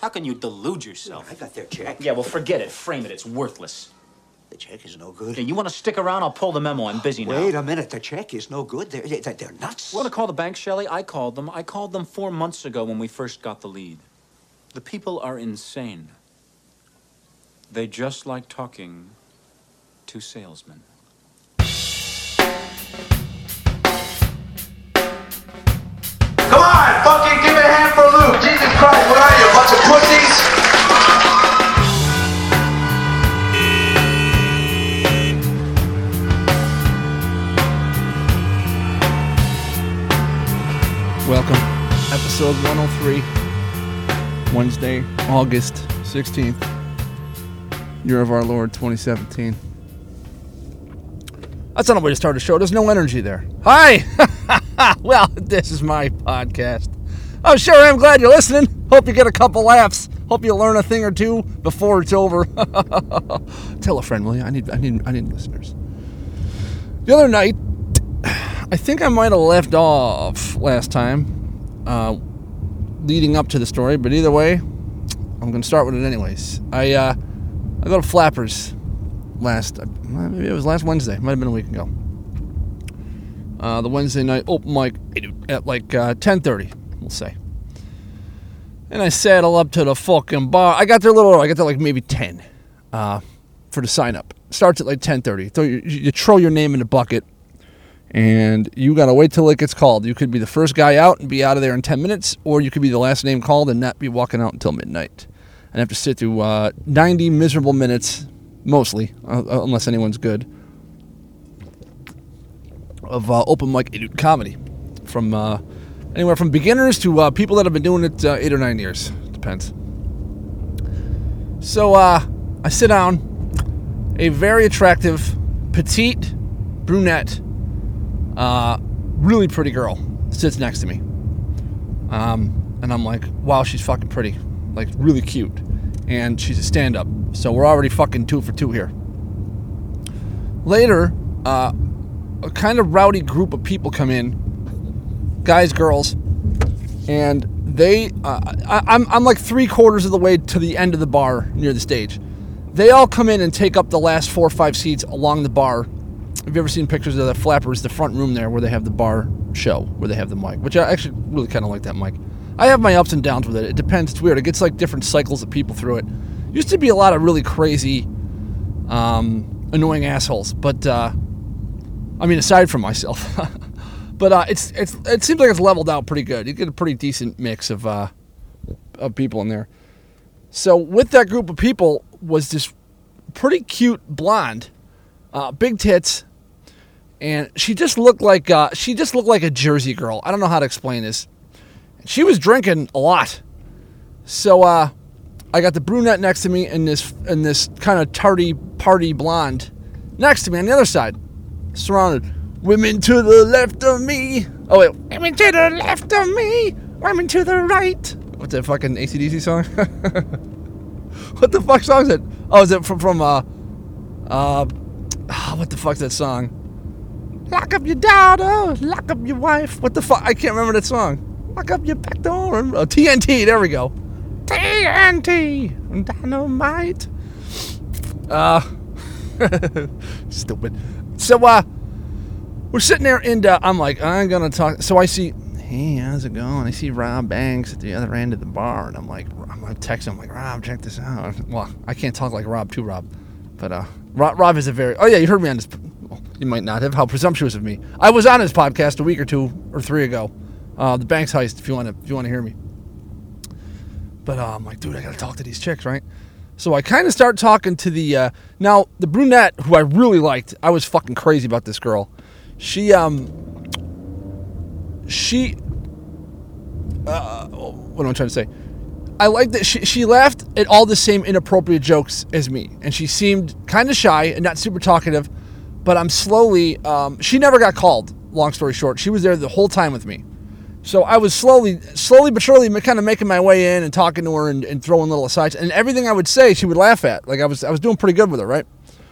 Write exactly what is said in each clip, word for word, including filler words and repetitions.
How can you delude yourself? I got their check. Yeah, well, forget it. Frame it. It's worthless. The check is no good. Yeah, you want to stick around? I'll pull the memo. I'm busy now. Wait a minute. The check is no good. They're, they're, they're nuts. Want to call the bank, Shelley? I called them. I called them four months ago when we first got the lead. The people are insane. They just like talking to salesmen. Come on, fucking give it a hand for Luke. Jesus Christ, what are you, a bunch of pussies? Welcome, episode one oh three, Wednesday, August sixteenth, year of our Lord, twenty seventeen. That's not a way to start a show. There's no energy there. Hi! Well, this is my podcast. I'm sure I'm glad you're listening. Hope you get a couple laughs. Hope you learn a thing or two before it's over. Tell a friend, will you? I need, I need, I need listeners. The other night, I think I might have left off last time, uh, leading up to the story, but either way, I'm going to start with it anyways. I uh, I go to Flappers last, maybe it was last Wednesday, might have been a week ago. Uh, the Wednesday night open mic at like uh, ten thirty, we'll say. And I saddle up to the fucking bar. I got there a little early. I got there like maybe ten uh, for the sign up. Starts at like ten thirty. So you, you throw your name in the bucket. And you got to wait till it gets called. You could be the first guy out and be out of there in ten minutes, or you could be the last name called and not be walking out until midnight. And have to sit through uh, ninety miserable minutes, mostly, uh, unless anyone's good, of uh, open mic idiot comedy. From uh, anywhere from beginners to uh, people that have been doing it uh, eight or nine years. Depends. So uh, I sit down. A very attractive, petite, brunette, Uh, really pretty girl sits next to me. Um, and I'm like, wow, she's fucking pretty. Like, really cute. And she's a stand-up. So we're already fucking two for two here. Later, uh, a kind of rowdy group of people come in. Guys, girls. And they, uh, I, I'm, I'm like three quarters of the way to the end of the bar near the stage. They all come in and take up the last four or five seats along the bar. Have you ever seen pictures of the Flappers, the front room there where they have the bar show, where they have the mic, which I actually really kind of like that mic. I have my ups and downs with it. It depends. It's weird. It gets like different cycles of people through it. Used to be a lot of really crazy, um, annoying assholes, but, uh, I mean, aside from myself, but, uh, it's, it's, it seems like it's leveled out pretty good. You get a pretty decent mix of, uh, of people in there. So with that group of people was this pretty cute blonde, uh, big tits. And she just looked like uh, she just looked like a Jersey girl. I don't know how to explain this. She was drinking a lot, so uh, I got the brunette next to me and this and this kind of tardy party blonde next to me on the other side, surrounded. Women to the left of me. Oh wait, women to the left of me. Women to the right. What's that fucking A C D C song? What the fuck song is it? Oh, is it from from uh uh what the fuck's that song? Lock up your daughter, lock up your wife. What the fuck? I can't remember that song. Lock up your back door. Oh, T N T, there we go. T N T, dynamite. Uh, stupid. So, uh, we're sitting there and uh, I'm like, I'm going to talk. So I see, hey, how's it going? I see Rob Banks at the other end of the bar. And I'm like, I'm like texting him, I'm like, Rob, check this out. Well, I can't talk like Rob to Rob. But uh, Rob, Rob is a very, oh yeah, you heard me on this. You might not have. How presumptuous of me. I was on his podcast a week or two or three ago. Uh, the Banks Heist, if you want to if you want to hear me. But uh, I'm like, dude, I got to talk to these chicks, right? So I kind of start talking to the... Uh, now, the brunette, who I really liked, I was fucking crazy about this girl. She, um... She... Uh, what am I trying to say? I liked that she, she laughed at all the same inappropriate jokes as me. And she seemed kind of shy and not super talkative. But I'm slowly, um, she never got called, long story short. She was there the whole time with me. So I was slowly, slowly but surely kind of making my way in and talking to her and, and throwing little asides. And everything I would say, she would laugh at. Like I was I was doing pretty good with her, right?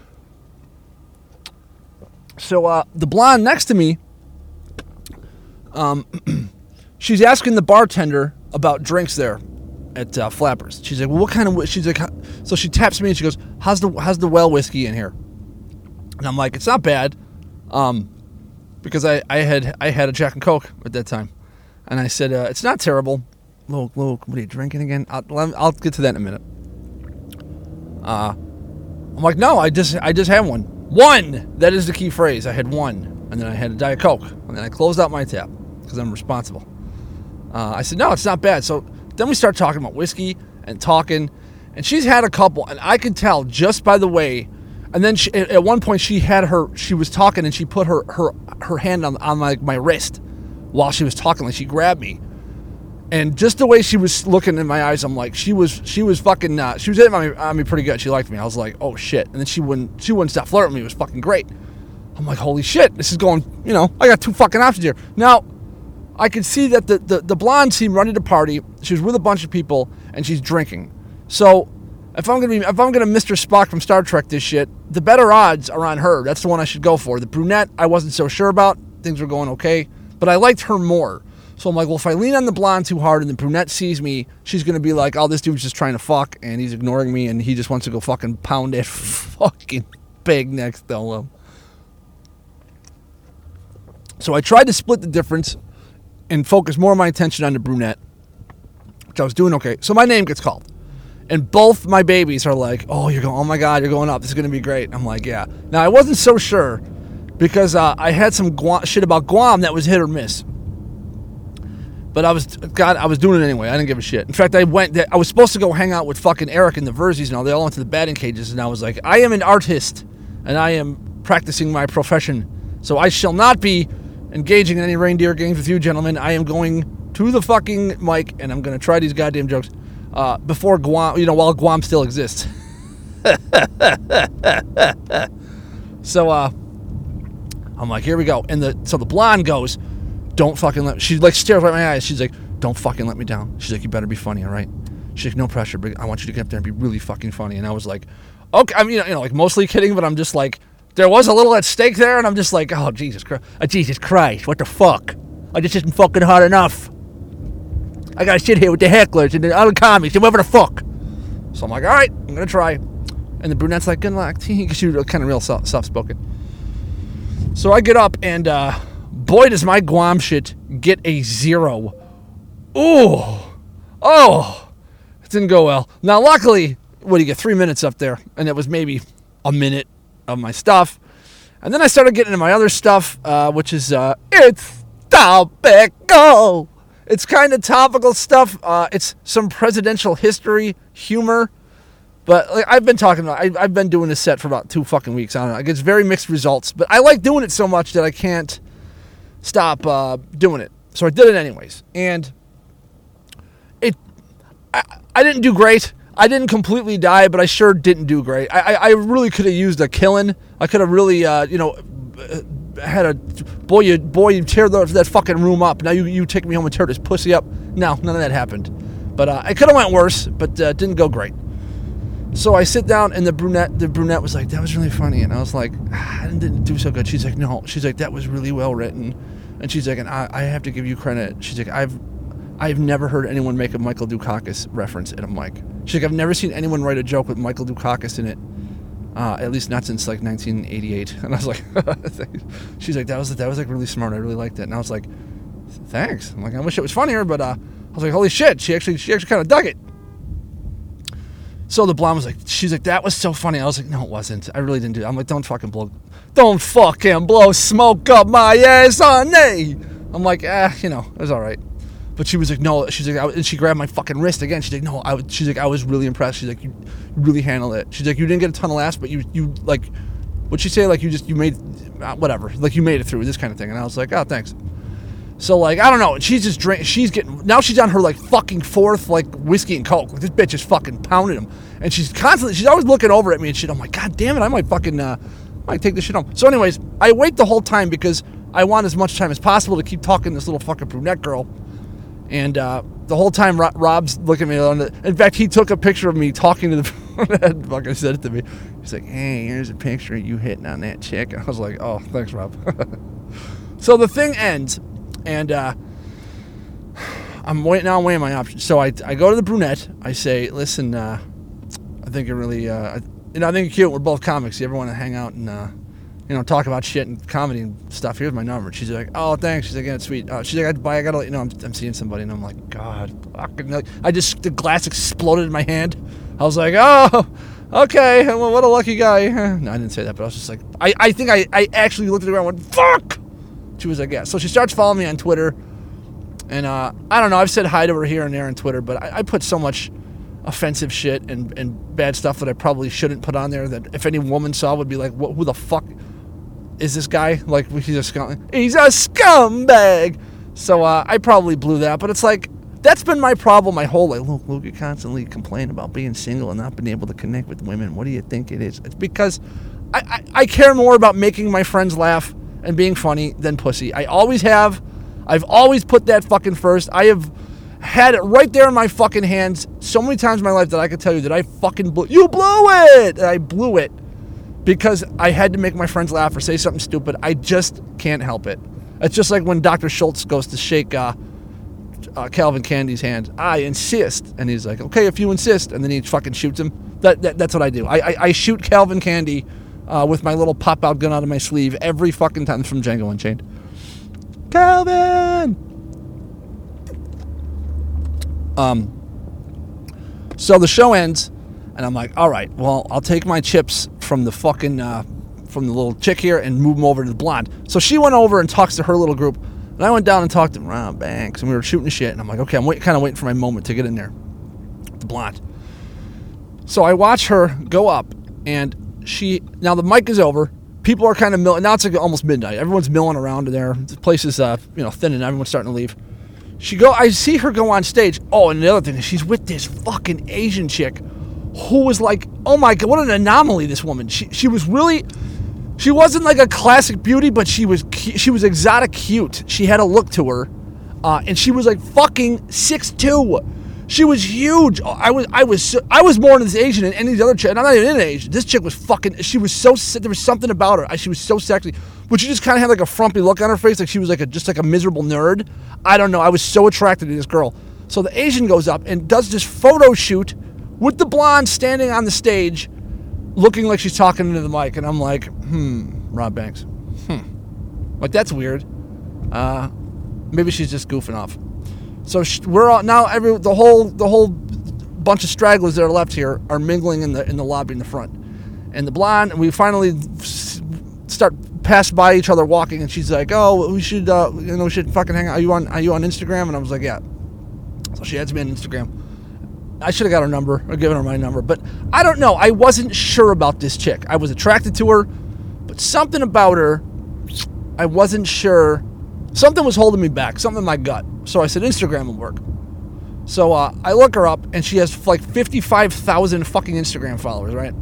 So uh, the blonde next to me, um, she's asking the bartender about drinks there. at uh, Flappers. She's like, well, what kind of, whi-" she's like, "How-" so she taps me and she goes, how's the, how's the well whiskey in here? And I'm like, it's not bad. Um, because I, I had, I had a Jack and Coke at that time. And I said, uh, it's not terrible. Luke, Luke, what are you drinking again? I'll, I'll get to that in a minute. Uh, I'm like, no, I just, I just had one. One! That is the key phrase. I had one. And then I had a Diet Coke. And then I closed out my tab because I'm responsible. Uh, I said, no, it's not bad. So then we start talking about whiskey and talking. And she's had a couple. And I could tell just by the way. And then she, at one point she had her, she was talking and she put her, her, her hand on, on my, my wrist while she was talking. Like she grabbed me. And just the way she was looking in my eyes, I'm like, she was, she was fucking, uh, she was hitting on me, on me pretty good. She liked me. I was like, oh shit. And then she wouldn't, she wouldn't stop flirting with me. It was fucking great. I'm like, holy shit, this is going, you know, I got two fucking options here. Now, I could see that the, the, the blonde seemed running the party. She was with a bunch of people, and she's drinking. So, if I'm gonna be, if I'm gonna Mister Spock from Star Trek this shit, the better odds are on her. That's the one I should go for. The brunette, I wasn't so sure about. Things were going okay, but I liked her more. So I'm like, well, if I lean on the blonde too hard and the brunette sees me, she's gonna be like, oh, this dude's just trying to fuck, and he's ignoring me, and he just wants to go fucking pound that fucking pig next to him. So I tried to split the difference and focus more of my attention on the brunette, which I was doing okay. So my name gets called. And both my babies are like, oh, you're going, oh my God, you're going up. This is going to be great. I'm like, yeah. Now, I wasn't so sure because uh, I had some Guam, shit about Guam that was hit or miss. But I was, God, I was doing it anyway. I didn't give a shit. In fact, I went, I was supposed to go hang out with fucking Eric and the Verzies and all. They all went to the batting cages. And I was like, I am an artist and I am practicing my profession. So I shall not be engaging in any reindeer games with you, gentlemen. I am going to the fucking mic, and I'm going to try these goddamn jokes uh, before Guam, you know, while Guam still exists. So, uh, I'm like, here we go. And the so the blonde goes, don't fucking let, she like stares right in my eyes. She's like, don't fucking let me down. She's like, you better be funny, all right? She's like, no pressure, but I want you to get up there and be really fucking funny. And I was like, okay, I mean, you know, like mostly kidding, but I'm just like, there was a little at stake there, and I'm just like, oh, Jesus Christ. Oh, Jesus Christ, what the fuck? I just isn't fucking hard enough. I gotta sit here with the hecklers and the other commies and whatever the fuck. So I'm like, all right, I'm gonna try. And the brunette's like, good luck. Because she was kind of real soft, soft-spoken. So I get up, and uh, boy, does my Guam shit get a zero. Ooh. Oh. It didn't go well. Now, luckily, what do you get? Three minutes up there, and it was maybe a minute of my stuff. And then I started getting into my other stuff, uh, which is, uh, it's topical. It's kind of topical stuff. Uh, it's some presidential history humor. But like, I've been talking about, I, I've been doing this set for about two fucking weeks. I don't know. It gets very mixed results. But I like doing it so much that I can't stop uh, doing it. So I did it anyways. And it, I, I didn't do great. I didn't completely die, but I sure didn't do great. I I, I really could have used a killing. I could have really, uh, you know, had a, boy, you boy, you tear the, that fucking room up. Now you, you take me home and tear this pussy up. No, none of that happened. But uh, I could have went worse, but uh, didn't go great. So I sit down, and the brunette, the brunette was like, that was really funny. And I was like, ah, I didn't do so good. She's like, no. She's like, that was really well written. And she's like, and I, I have to give you credit. She's like, I've I've never heard anyone make a Michael Dukakis reference at a mic. She's like, I've never seen anyone write a joke with Michael Dukakis in it. Uh, at least not since like nineteen eighty-eight. And I was like, she's like, that was that was like really smart. I really liked it. And I was like, thanks. I'm like, I wish it was funnier, but uh, I was like, holy shit. She actually she actually kind of dug it. So the blonde was like, she's like, that was so funny. I was like, no, it wasn't. I really didn't do it. I'm like, don't fucking blow, don't fucking blow smoke up my ass, honey. I'm like, ah, you know, it was all right. But she was like, no, she's like, I, and she grabbed my fucking wrist again. She's like, no, I, she's like, I was really impressed. She's like, you really handled it. She's like, you didn't get a ton of laughs, but you, you like, what'd she say? Like, you just, you made, uh, whatever. Like, you made it through, this kind of thing. And I was like, oh, thanks. So, like, I don't know. And she's just drink. She's getting, now she's on her, like, fucking fourth, like, whiskey and Coke. Like, this bitch is fucking pounding him. And she's constantly, she's always looking over at me and shit. I'm like, God damn it, I might fucking, uh, I might take this shit home. So, anyways, I wait the whole time because I want as much time as possible to keep talking to this little fucking brunette girl. And uh, the whole time, Rob's looking at me. On the, in fact, he took a picture of me talking to the brunette. Fucking said it to me. He's like, hey, here's a picture of you hitting on that chick. And I was like, oh, thanks, Rob. So the thing ends. And uh, I'm waiting. Now I'm weighing my options. So I, I go to the brunette. I say, listen, uh, I think you're really, uh, I, you know, I think you're cute. We're both comics. You ever want to hang out and, uh, you know, talk about shit and comedy and stuff? Here's my number. She's like, oh, thanks. She's like, yeah, it's sweet. Uh, she's like, I, I gotta let you know I'm, I'm seeing somebody. And I'm like, God, fucking. Like, I just, the glass exploded in my hand. I was like, oh, okay. Well, what a lucky guy. No, I didn't say that, but I was just like, I, I think I, I actually looked at her and went, fuck. She was like, yeah. So she starts following me on Twitter. And uh, I don't know. I've said hi to her here and there on Twitter, but I, I put so much offensive shit and, and bad stuff that I probably shouldn't put on there that if any woman saw would be like, what, who the fuck is this guy? Like, he's a scum. He's a scumbag. So uh, I probably blew that. But it's like, that's been my problem my whole life. Look, Luke, you constantly complain about being single and not being able to connect with women. What do you think it is? It's because I, I, I care more about making my friends laugh and being funny than pussy. I always have. I've always put that fucking first. I have had it right there in my fucking hands so many times in my life that I could tell you that I fucking blew. You blew it! I blew it because I had to make my friends laugh or say something stupid. I just can't help it. It's just like when Doctor Schultz goes to shake uh, uh, Calvin Candy's hand. I insist. And he's like, okay, if you insist. And then he fucking shoots him. That, that That's what I do. I, I, I shoot Calvin Candy uh, with my little pop-out gun out of my sleeve every fucking time. From Django Unchained. Calvin! Um, so the show ends, and I'm like, all right, well, I'll take my chips from the fucking, uh, from the little chick here and move them over to the blonde. So she went over and talks to her little group, and I went down and talked to Ron Banks, and we were shooting shit, and I'm like, okay, I'm wait, kind of waiting for my moment to get in there. The blonde. So I watch her go up, and she, now the mic is over. People are kind of milling. Now it's like almost midnight. Everyone's milling around there. The place is, uh, you know, thinning. Everyone's starting to leave. She go. I see her go on stage. Oh, and the other thing is she's with this fucking Asian chick, who was like, oh my god, what an anomaly! This woman. She she was really, she wasn't like a classic beauty, but she was she was exotic cute. She had a look to her, uh, and she was like fucking six two. She was huge. I was, I was, so, I was more into this Asian than any of the other chick. And I'm not even into Asian. This chick was fucking. She was so. There was something about her. She was so sexy, but she just kind of had like a frumpy look on her face, like she was like a just like a miserable nerd. I don't know. I was so attracted to this girl. So the Asian goes up and does this photo shoot with the blonde standing on the stage, looking like she's talking into the mic. And I'm like, hmm, Rob Banks. Hmm, like that's weird. Uh, maybe she's just goofing off. So we're all now every the whole the whole bunch of stragglers that are left here are mingling in the in the lobby in the front, and the blonde. We finally start pass by each other walking, and she's like, "Oh, we should uh, you know we should fucking hang out. Are you on Are you on Instagram?" And I was like, "Yeah." So she adds me on Instagram. I should have got her number or given her my number, but I don't know. I wasn't sure about this chick. I was attracted to her, but something about her, I wasn't sure. Something was holding me back. Something in my gut. So I said, Instagram will work. So uh, I look her up, and she has like fifty-five thousand fucking Instagram followers, right?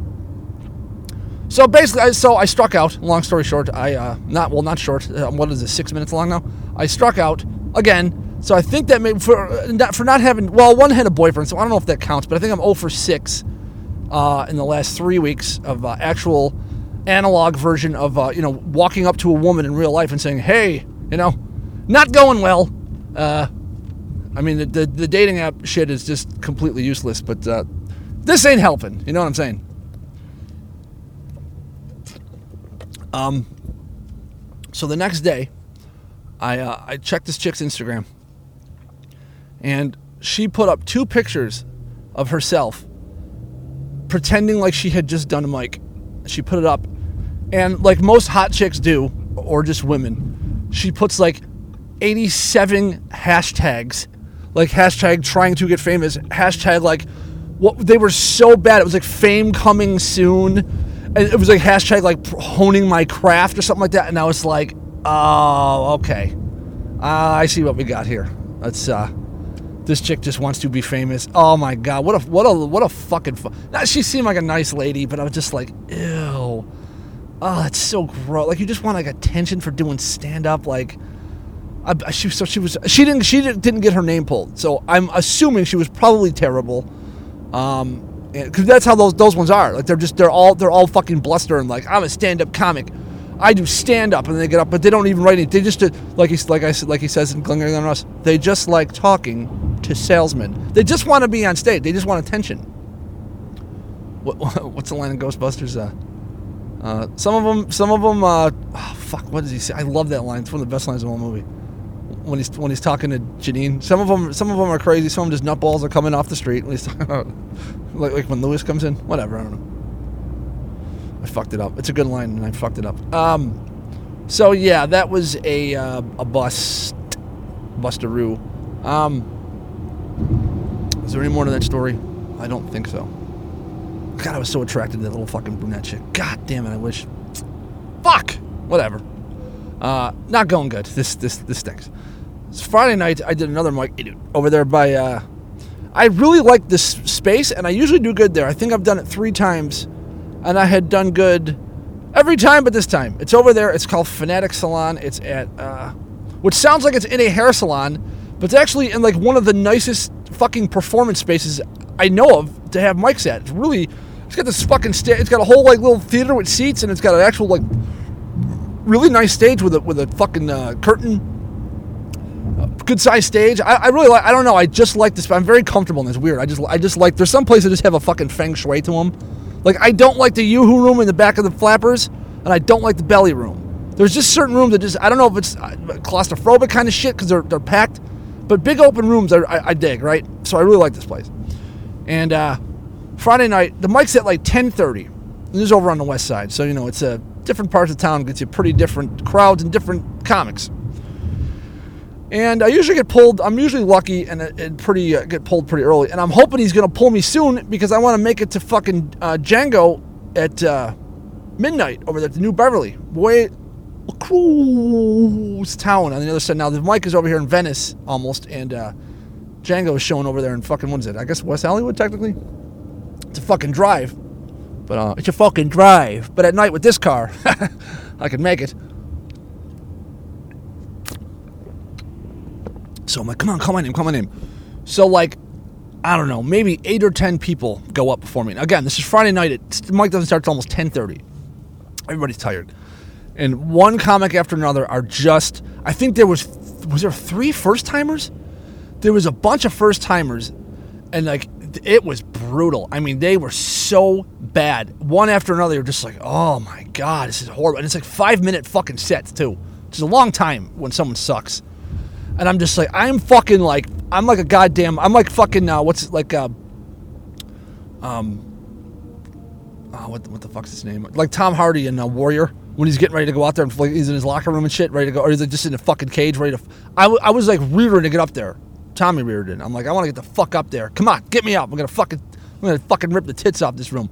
So basically, I, so I struck out. Long story short, I, uh, not, well, not short. Uh, what is this, six minutes long now? I struck out again. So I think that maybe for, not, for not having, well, one had a boyfriend, so I don't know if that counts, but I think I'm zero for six uh, in the last three weeks of uh, actual analog version of, uh, you know, walking up to a woman in real life and saying, hey, you know, not going well. Uh, I mean, the, the the dating app shit is just completely useless, but uh, this ain't helping. You know what I'm saying? Um. So the next day, I uh, I checked this chick's Instagram, and she put up two pictures of herself pretending like she had just done a mic. She put it up, and like most hot chicks do, or just women, she puts like eighty-seven hashtags, like hashtag trying to get famous, hashtag like what they were so bad. It was like fame coming soon, and it was like hashtag like honing my craft or something like that. And I was like, oh, okay, uh, I see what we got here. Let's uh, this chick just wants to be famous. Oh my god, what a what a what a fucking. Fu- now, she seemed like a nice lady, but I was just like, ew. Oh, that's so gross. Like you just want like attention for doing stand up, like. I, she so she was she didn't she didn't, didn't get her name pulled, so I'm assuming she was probably terrible, um, because that's how those those ones are. Like they're just they're all they're all fucking blustering. Like I'm a stand-up comic, I do stand up and they get up, but they don't even write it. They just do, like he like I said like he says in Glengarry Glen Ross. They just like talking to salesmen. They just want to be on stage. They just want attention. What, what's the line in Ghostbusters? Uh, uh, some of them, some of them. Uh, oh, fuck, what does he say? I love that line. It's one of the best lines in the whole movie. When he's when he's talking to Janine, some of them, some of them are crazy. Some of them just nutballs are coming off the street. When he's talking about, like, like when Lewis comes in. Whatever, I don't know. I fucked it up. It's a good line, and I fucked it up. Um, so yeah, that was a uh, a bust, bustaroo. Um, is there any more to that story? I don't think so. God, I was so attracted to that little fucking brunette chick. God damn it, I wish. Fuck! Whatever. Uh, not going good. This this this stinks. It's Friday night, I did another mic over there by, uh... I really like this space, and I usually do good there. I think I've done it three times, and I had done good every time but this time. It's over there. It's called Fanatic Salon. It's at, uh... which sounds like it's in a hair salon, but it's actually in, like, one of the nicest fucking performance spaces I know of to have mics at. It's really... It's got this fucking sta- It's got a whole like little theater with seats, and it's got an actual like really nice stage with a with a fucking uh, curtain, uh, good sized stage. I, I really like. I don't know. I just like this. I'm very comfortable in this. Weird. I just I just like. There's some places that just have a fucking feng shui to them. Like I don't like the Yoo-hoo room in the back of the Flappers, and I don't like the belly room. There's just certain rooms that just I don't know if it's claustrophobic kind of shit because they're they're packed, but big open rooms I, I, I dig, right? So I really like this place, and. uh Friday night, the mic's at like ten thirty. This is over on the west side. So, you know, it's a different parts of town. Gets you pretty different crowds and different comics. And I usually get pulled. I'm usually lucky and, and pretty uh, get pulled pretty early. And I'm hoping he's going to pull me soon because I want to make it to fucking uh, Django at uh, midnight over there at the New Beverly. Way across town on the other side. Now, the mic is over here in Venice almost. And uh, Django is showing over there in fucking, what is it? I guess West Hollywood, technically? It's a fucking drive, but uh, it's a fucking drive. But at night with this car, I can make it. So I'm like, come on, call my name, call my name. So like, I don't know, maybe eight or ten people go up before me. Again, this is Friday night. It, the mic doesn't start till almost ten thirty. Everybody's tired, and one comic after another are just. I think there was was there three first timers. There was a bunch of first timers, and like. It was brutal. I mean, they were so bad. One after another, you're just like, oh my God, this is horrible. And it's like five minute fucking sets too, which is a long time when someone sucks. And I'm just like, I'm fucking like, I'm like a goddamn, I'm like fucking, uh, what's it, like, uh, um, oh, what, what the fuck's his name? Like Tom Hardy in uh, Warrior, when he's getting ready to go out there and like, he's in his locker room and shit, ready to go, or he's like just in a fucking cage, ready to, I, w- I was like rearing to get up there. Tommy Reardon. I'm like, I want to get the fuck up there. Come on, get me up. I'm gonna fucking, I'm gonna fucking rip the tits off this room.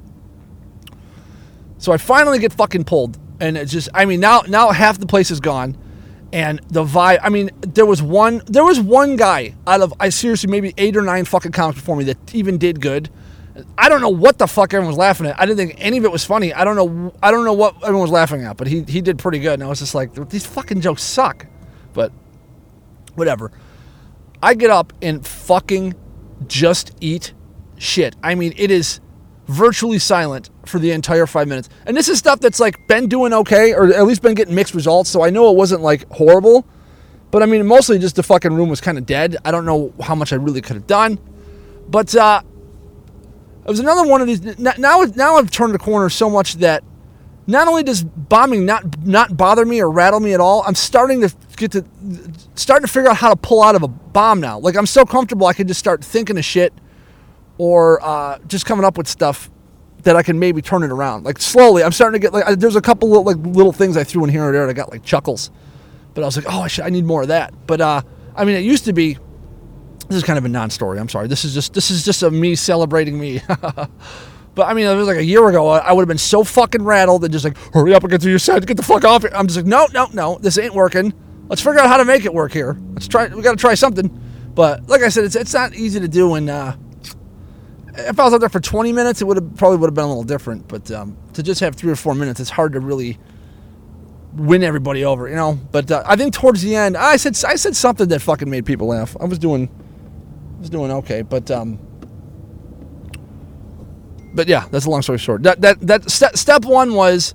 So I finally get fucking pulled, and it's just, I mean, now, now half the place is gone, and the vibe. I mean, there was one, there was one guy out of, I seriously maybe eight or nine fucking comics before me that even did good. I don't know what the fuck everyone was laughing at. I didn't think any of it was funny. I don't know, I don't know what everyone was laughing at, but he he did pretty good, and I was just like, these fucking jokes suck, but whatever. I get up and fucking just eat shit. I mean, it is virtually silent for the entire five minutes. And this is stuff that's like been doing okay, or at least been getting mixed results, so I know it wasn't like horrible. But I mean, mostly just the fucking room was kind of dead. I don't know how much I really could have done. But uh, it was another one of these. Now, now I've turned the corner so much that not only does bombing not not bother me or rattle me at all, I'm starting to get to starting to figure out how to pull out of a bomb now. Like I'm so comfortable, I can just start thinking of shit, or uh, just coming up with stuff that I can maybe turn it around. Like slowly, I'm starting to get like there's a couple little, like little things I threw in here and there. And I got like chuckles, but I was like, oh, I should, I need more of that. But uh, I mean, it used to be. This is kind of a non-story. I'm sorry. This is just this is just a me celebrating me. But I mean, it was like a year ago. I would have been so fucking rattled and just like, hurry up and get to your set, get the fuck off here. I'm just like, no, no, no, this ain't working. Let's figure out how to make it work here. Let's try. We got to try something. But like I said, it's it's not easy to do. And uh, if I was out there for twenty minutes, it would have probably would have been a little different. But um, to just have three or four minutes, it's hard to really win everybody over, you know. But uh, I think towards the end, I said I said something that fucking made people laugh. I was doing, I was doing okay. But um. But yeah, that's a long story short. That that that step step one was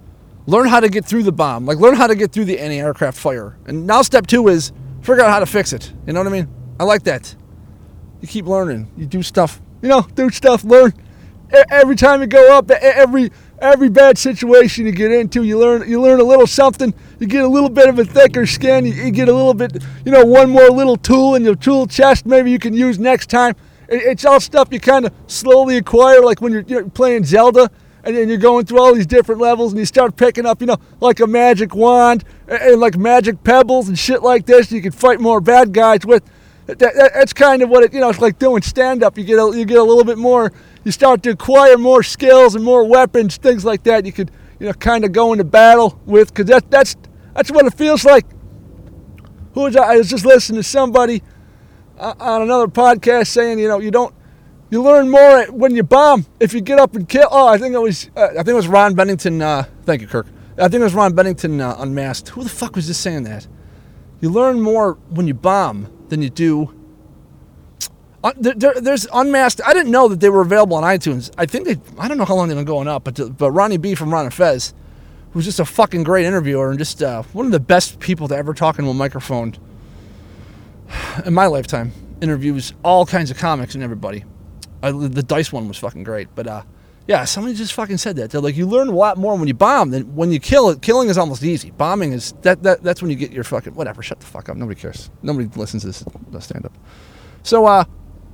learn how to get through the bomb. Like, learn how to get through the anti-aircraft fire. And now step two is figure out how to fix it. You know what I mean? I like that. You keep learning. You do stuff. You know, do stuff, learn. E- every time you go up, e- every every bad situation you get into, you learn you learn a little something. You get a little bit of a thicker skin. You, you get a little bit, you know, one more little tool in your tool chest maybe you can use next time. It, it's all stuff you kind of slowly acquire, like when you're, you're playing Zelda. And then you're going through all these different levels, and you start picking up, you know, like a magic wand, and, and like magic pebbles and shit like this. You can fight more bad guys with. That, that, that's kind of what it, you know, it's like doing stand-up. You get a, you get a little bit more. You start to acquire more skills and more weapons, things like that. You could, you know, kind of go into battle with, because that, that's that's what it feels like. Who was I? I was just listening to somebody uh, on another podcast saying, you know, you don't. You learn more when you bomb. If you get up and kill. Oh, I think it was. Uh, I think it was Ron Bennington. Uh, thank you, Kirk. I think it was Ron Bennington uh, Unmasked. Who the fuck was just saying that? You learn more when you bomb than you do. Uh, there, there, there's Unmasked. I didn't know that they were available on iTunes. I think they. I don't know how long they've been going up, but but Ronnie B from Ron and Fez, who's just a fucking great interviewer and just uh, one of the best people to ever talk into a microphone in my lifetime. Interviews all kinds of comics and everybody. Uh, the Dice one was fucking great, but uh, yeah, somebody just fucking said that. They're like, you learn a lot more when you bomb than when you kill. It killing is almost easy. Bombing is that, that that's when you get your fucking whatever. Shut the fuck up. Nobody cares. Nobody listens to this stand up. So uh,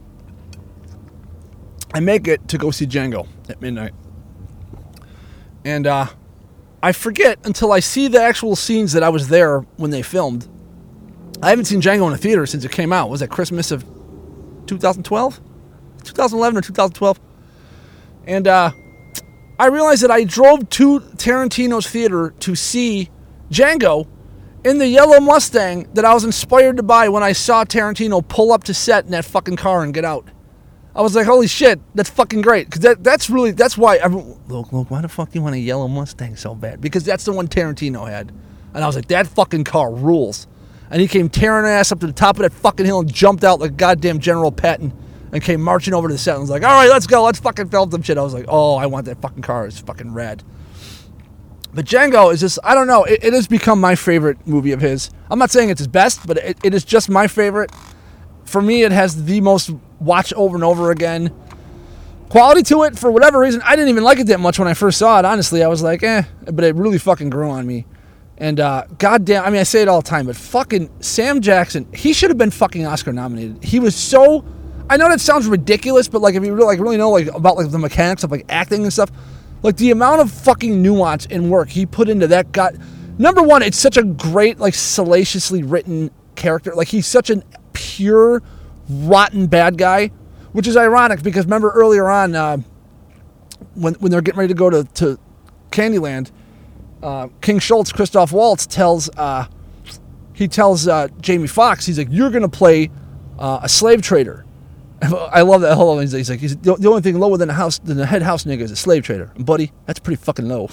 I make it to go see Django at midnight, and uh, I forget until I see the actual scenes that I was there when they filmed. I haven't seen Django in a theater since it came out. Was that Christmas of two thousand twelve? twenty eleven or two thousand twelve, and uh, I realized that I drove to Tarantino's theater to see Django in the yellow Mustang that I was inspired to buy when I saw Tarantino pull up to set in that fucking car and get out. I was like, holy shit, that's fucking great, because that, that's really, that's why everyone, look, look, why the fuck do you want a yellow Mustang so bad? Because that's the one Tarantino had, and I was like, that fucking car rules, and he came tearing ass up to the top of that fucking hill and jumped out like goddamn General Patton. And came marching over to the set and was like, all right, let's go. Let's fucking film some shit. I was like, oh, I want that fucking car. It's fucking rad. But Django is just, I don't know. It, it has become my favorite movie of his. I'm not saying it's his best, but it, it is just my favorite. For me, it has the most watch over and over again quality to it. For whatever reason, I didn't even like it that much when I first saw it. Honestly, I was like, eh. But it really fucking grew on me. And uh, goddamn, I mean, I say it all the time, but fucking Sam Jackson, he should have been fucking Oscar nominated. He was so... I know that sounds ridiculous, but like if you really, like really know like about like the mechanics of like acting and stuff, like the amount of fucking nuance and work he put into that guy. Number one, it's such a great like salaciously written character. Like he's such a pure, rotten bad guy, which is ironic because remember earlier on uh, when when they're getting ready to go to to Candyland, uh, King Schultz, Christoph Waltz tells uh, he tells uh, Jamie Foxx, he's like, you're gonna play uh, a slave trader. I love that whole. He's like, he's, the only thing lower than a house, than a head house nigga is a slave trader. And buddy, that's pretty fucking low.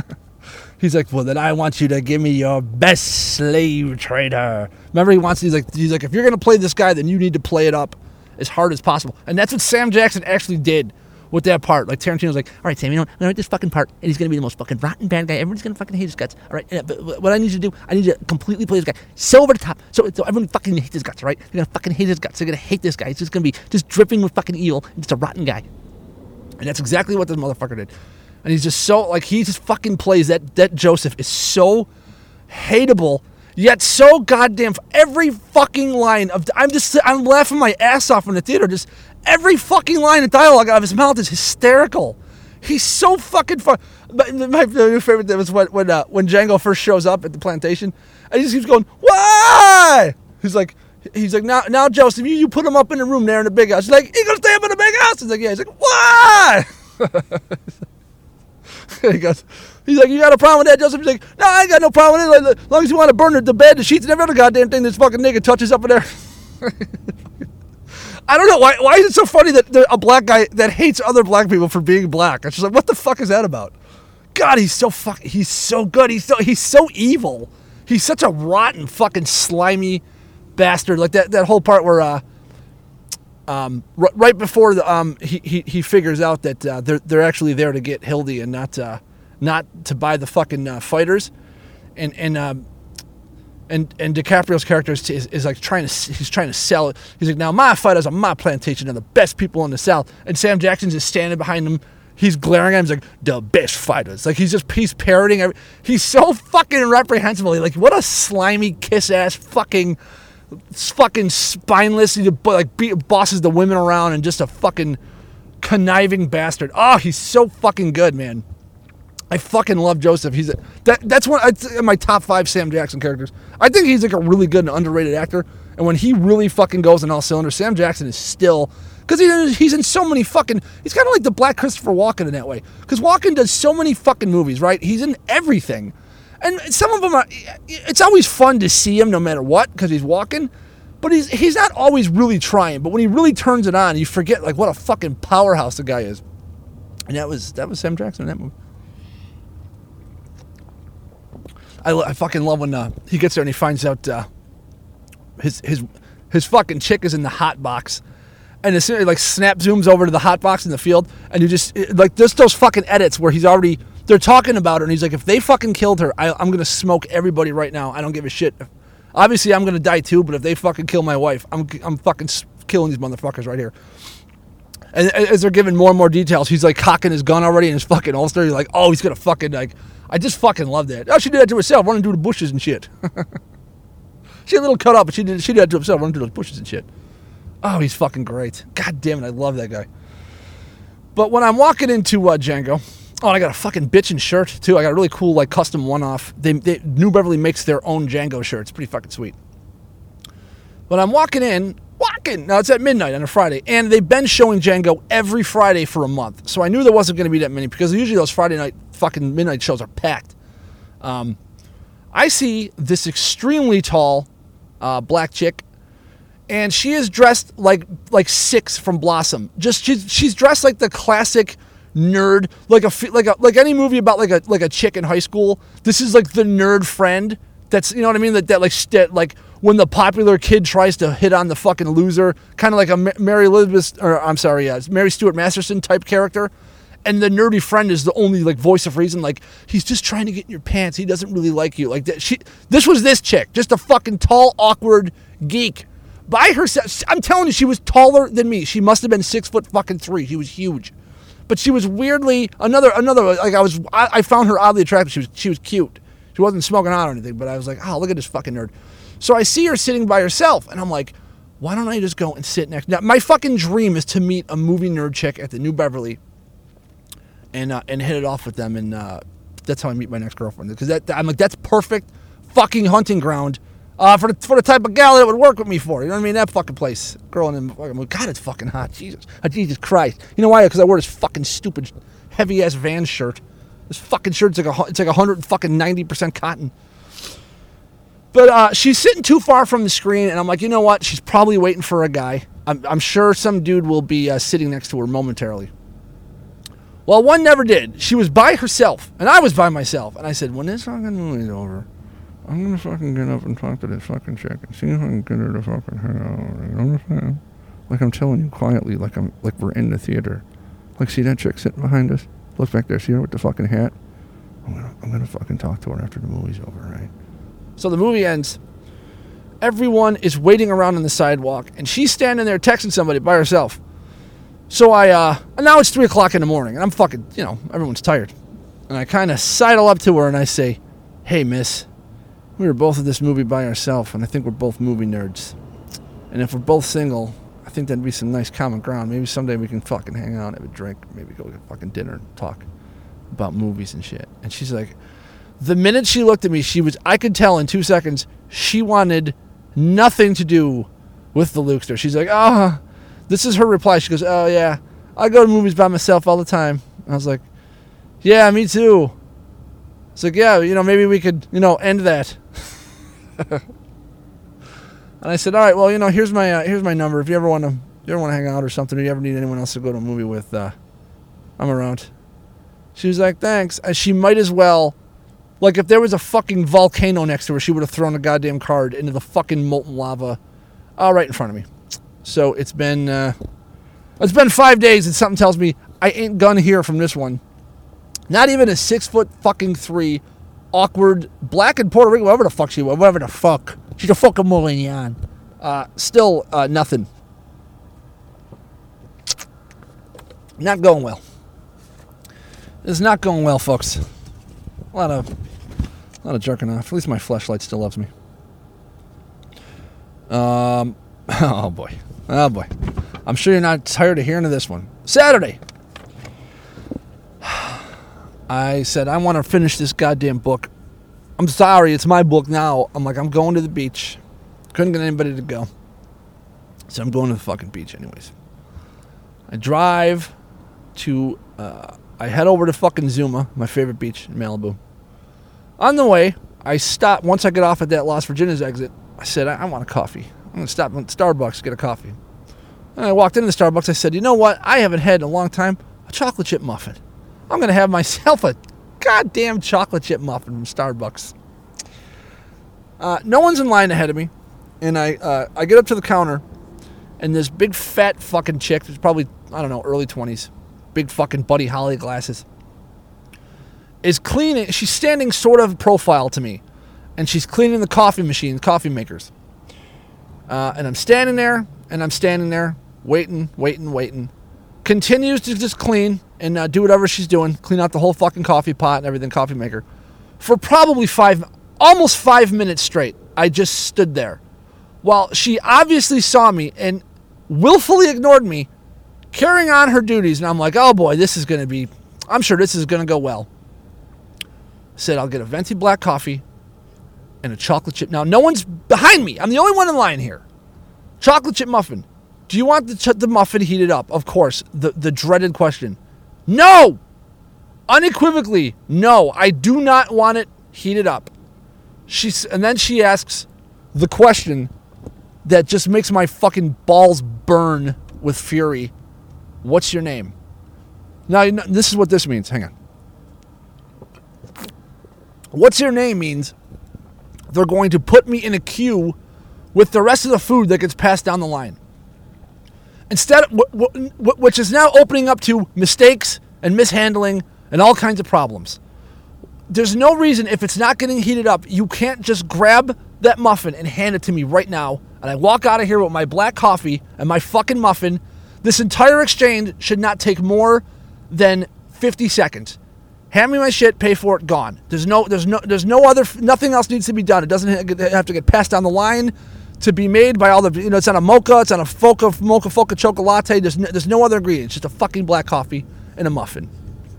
He's like, well, then I want you to give me your best slave trader. Remember, he wants. He's like, he's like, if you're gonna play this guy, then you need to play it up as hard as possible. And that's what Sam Jackson actually did with that part. Like Tarantino's like, all right, Sam, you know, I'm gonna write this fucking part, and he's gonna be the most fucking rotten bad guy. Everyone's gonna fucking hate his guts. All right, but what I need you to do, I need you to completely play this guy so over the top, so, so everyone fucking hates his guts. Right? They're gonna fucking hate his guts. They're gonna hate this guy. He's just gonna be just dripping with fucking evil. And just a rotten guy. And that's exactly what this motherfucker did. And he's just so like he just fucking plays that. That Joseph is so hateable. Yet so goddamn every fucking line of I'm just I'm laughing my ass off in the theater. Just every fucking line of dialogue out of his mouth is hysterical. He's so fucking fun. But my favorite thing was when when, uh, when Django first shows up at the plantation, and he just keeps going, why? He's like he's like now now Joseph, you, you put him up in the room there in the big house. He's like, he gonna stay up in the big house? He's like, yeah. He's like, why? He goes, he's like, you got a problem with that, Joseph? He's like, no, I ain't got no problem with it. Like, as long as you want to burn the bed, the sheets, and every other goddamn thing this fucking nigga touches up in there. I don't know. Why Why is it so funny that a black guy that hates other black people for being black? It's just like, what the fuck is that about? God, he's so fuck. He's so good. He's so he's so evil. He's such a rotten, fucking slimy bastard. Like that, that whole part where uh, um, r- right before the um, he, he he figures out that uh, they're they're actually there to get Hildy and not uh, not to buy the fucking uh, fighters, and and uh, and and DiCaprio's character is, is, is like trying to he's trying to sell it. He's like, now my fighters on my plantation are the best people in the South, and Sam Jackson's just standing behind him. He's glaring at him. He's like, the best fighters. Like, he's just, he's parroting. Every, he's so fucking reprehensible. Like, what a slimy, kiss-ass, fucking, fucking spineless. He like beat, bosses the women around and just a fucking conniving bastard. Oh, he's so fucking good, man. I fucking love Joseph. He's a, that. That's one of my top five Sam Jackson characters. I think he's like a really good and underrated actor. And when he really fucking goes in all cylinders, Sam Jackson is still... Because he, he's in so many fucking... He's kind of like the Black Christopher Walken in that way. Because Walken does so many fucking movies, right? He's in everything. And some of them are... It's always fun to see him no matter what, because he's Walken. But he's he's not always really trying. But when he really turns it on, you forget like what a fucking powerhouse the guy is. And that was that was Sam Jackson in that movie. I, I fucking love when uh, he gets there and he finds out uh, his his his fucking chick is in the hot box. And as soon as like snap zooms over to the hot box in the field, and you just like just those fucking edits where he's already they're talking about her, and he's like, if they fucking killed her, I, I'm gonna smoke everybody right now. I don't give a shit. Obviously, I'm gonna die too, but if they fucking kill my wife, I'm I'm fucking killing these motherfuckers right here. And as they're giving more and more details, he's like cocking his gun already in his fucking holster. He's like, oh, he's gonna fucking like. I just fucking love that. Oh, she did that to herself, running through the bushes and shit. She had a little cut off, but she did she did that to herself, running through those bushes and shit. Oh, he's fucking great. God damn it, I love that guy. But when I'm walking into uh, Django, oh, and I got a fucking bitchin' shirt, too. I got a really cool, like, custom one-off. They, they, New Beverly makes their own Django shirt. It's pretty fucking sweet. But I'm walking in, walking. Now, it's at midnight on a Friday, and they've been showing Django every Friday for a month. So I knew there wasn't going to be that many, because usually those Friday night fucking midnight shows are packed. Um, I see this extremely tall uh, black chick, and she is dressed like like Six from Blossom. Just she's she's dressed like the classic nerd, like a like a like any movie about like a like a chick in high school. This is like the nerd friend. That's, you know what I mean. That that like st- like when the popular kid tries to hit on the fucking loser, kind of like a Mary Elizabeth, or I'm sorry, yeah, Mary Stuart Masterson type character. And the nerdy friend is the only like voice of reason. Like, he's just trying to get in your pants. He doesn't really like you. Like that. She. This was this chick, just a fucking tall, awkward geek. By herself, I'm telling you, she was taller than me. She must have been six foot fucking three. She was huge, but she was weirdly another another. Like I was, I, I found her oddly attractive. She was she was cute. She wasn't smoking out or anything, but I was like, oh, look at this fucking nerd. So I see her sitting by herself, and I'm like, why don't I just go and sit next? Now my fucking dream is to meet a movie nerd chick at the New Beverly, and uh, and hit it off with them, and uh, that's how I meet my next girlfriend. Because that I'm like, that's perfect fucking hunting ground. Uh, for the for the type of gal that would work with me for, you know what I mean? That fucking place, girl in the fucking, God, it's fucking hot. Jesus, oh, Jesus Christ. You know why? Because I wear this fucking stupid, heavy ass Vans shirt. This fucking shirt's like a it's like a hundred fucking ninety percent cotton. But uh, she's sitting too far from the screen, and I'm like, you know what? She's probably waiting for a guy. I'm I'm sure some dude will be uh, sitting next to her momentarily. Well, one never did. She was by herself, and I was by myself, and I said, when this fucking movie's over, I'm gonna fucking get up and talk to this fucking chick and see if I can get her to fucking hang out. You know what I'm saying? Like I'm telling you quietly, like I'm like we're in the theater. Like, see that chick sitting behind us? Look back there, see her with the fucking hat? I'm gonna I'm gonna fucking talk to her after the movie's over, right? So the movie ends. Everyone is waiting around on the sidewalk, and she's standing there texting somebody by herself. So I uh and now it's three o'clock in the morning, and I'm fucking, you know, everyone's tired. And I kinda sidle up to her and I say, hey miss, we were both at this movie by ourselves, and I think we're both movie nerds. And if we're both single, I think that'd be some nice common ground. Maybe someday we can fucking hang out, have a drink, maybe go get fucking dinner and talk about movies and shit. And she's like, the minute she looked at me, she was, I could tell in two seconds, she wanted nothing to do with the Lukester. She's like, oh, this is her reply. She goes, oh yeah, I go to movies by myself all the time. I was like, yeah, me too. It's like, yeah, you know, maybe we could, you know, end that. And I said, all right, well, you know, here's my uh, here's my number. If you ever want to, you ever want to hang out or something, or you ever need anyone else to go to a movie with, uh, I'm around. She was like, thanks. And she might as well, like, if there was a fucking volcano next to her, she would have thrown a goddamn card into the fucking molten lava, uh, right in front of me. So it's been, uh, it's been five days, and something tells me I ain't gonna hear from this one Not even a six foot fucking three, awkward, black and Puerto Rican, whatever the fuck she was, whatever the fuck. She's a fucking millennial. Uh, still, uh, nothing. Not going well. It's not going well, folks. A lot of, a lot of jerking off. At least my fleshlight still loves me. Um, oh boy, oh boy. I'm sure you're not tired of hearing of this one. Saturday. I said, I want to finish this goddamn book. I'm sorry, it's my book now. I'm like, I'm going to the beach. Couldn't get anybody to go. So I'm going to the fucking beach anyways. I drive to, uh, I head over to fucking Zuma, my favorite beach in Malibu. On the way, I stop, once I get off at that Las Virginias exit, I said, I, I want a coffee. I'm going to stop at Starbucks to get a coffee. And I walked into the Starbucks, I said, you know what? I haven't had in a long time a chocolate chip muffin. I'm going to have myself a goddamn chocolate chip muffin from Starbucks. Uh, no one's in line ahead of me. And I uh, I get up to the counter, and this big fat fucking chick, who's probably, I don't know, early twenties, big fucking Buddy Holly glasses, is cleaning. She's standing sort of profile to me, and she's cleaning the coffee machines, coffee makers. Uh, and I'm standing there, and I'm standing there, waiting, waiting, waiting. Continues to just clean and uh, do whatever she's doing, clean out the whole fucking coffee pot and everything, coffee maker, for probably five, almost five minutes straight. I just stood there while she obviously saw me and willfully ignored me, carrying on her duties. And I'm like, oh boy, this is going to be, I'm sure this is going to go well. Said, I'll get a venti black coffee and a chocolate chip. Now, no one's behind me. I'm the only one in line here. Chocolate chip muffin. Do you want the, ch- the muffin heated up? Of course. The, the dreaded question. No! Unequivocally, no. I do not want it heated up. She's, and then she asks the question that just makes my fucking balls burn with fury. What's your name? Now, you know, this is what this means. Hang on. What's your name means they're going to put me in a queue with the rest of the food that gets passed down the line. Instead, of, w- w- which is now opening up to mistakes and mishandling and all kinds of problems. There's no reason, if it's not getting heated up, you can't just grab that muffin and hand it to me right now, and I walk out of here with my black coffee and my fucking muffin. This entire exchange should not take more than fifty seconds. Hand me my shit, pay for it, gone. There's no, there's no, there's no other, nothing else needs to be done. It doesn't have to get passed down the line to be made by all the, you know, it's on a mocha, it's on a foca, mocha, foca, chocolate latte. There's no, there's no other ingredients, just a fucking black coffee and a muffin.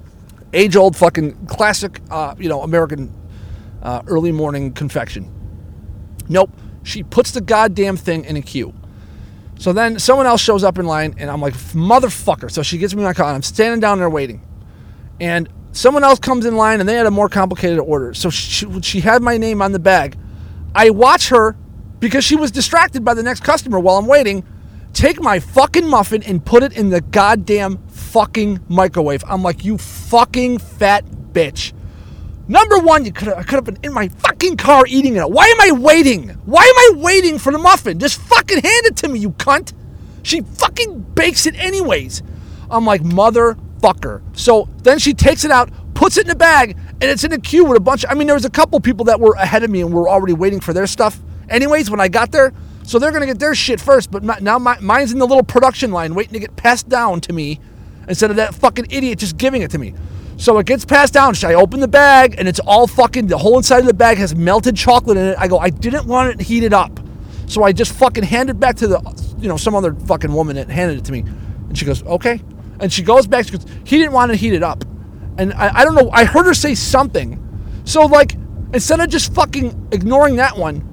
Age-old fucking classic, uh, you know, American uh, early morning confection. Nope. She puts the goddamn thing in a queue. So then someone else shows up in line, and I'm like, motherfucker. So she gets me my car, and I'm standing down there waiting. And someone else comes in line, and they had a more complicated order. So she, she had my name on the bag. I watch her, because she was distracted by the next customer while I'm waiting, take my fucking muffin and put it in the goddamn fucking microwave. I'm like, you fucking fat bitch. Number one, you could have, I could have been in my fucking car eating it. Why am I waiting? Why am I waiting for the muffin? Just fucking hand it to me, you cunt. She fucking bakes it anyways. I'm like, motherfucker. So then she takes it out, puts it in a bag, and it's in a queue with a bunch of, I mean, there was a couple people that were ahead of me and were already waiting for their stuff anyways when I got there. So they're going to get their shit first, but my, now my, mine's in the little production line waiting to get passed down to me instead of that fucking idiot just giving it to me. So it gets passed down. I open the bag, and it's all fucking, the whole inside of the bag has melted chocolate in it. I go, I didn't want it heated up. So I just fucking hand it back to the, you know, some other fucking woman that handed it to me. And she goes, okay. And she goes back, she goes, he didn't want it heated up. And I, I don't know, I heard her say something. So like, instead of just fucking ignoring that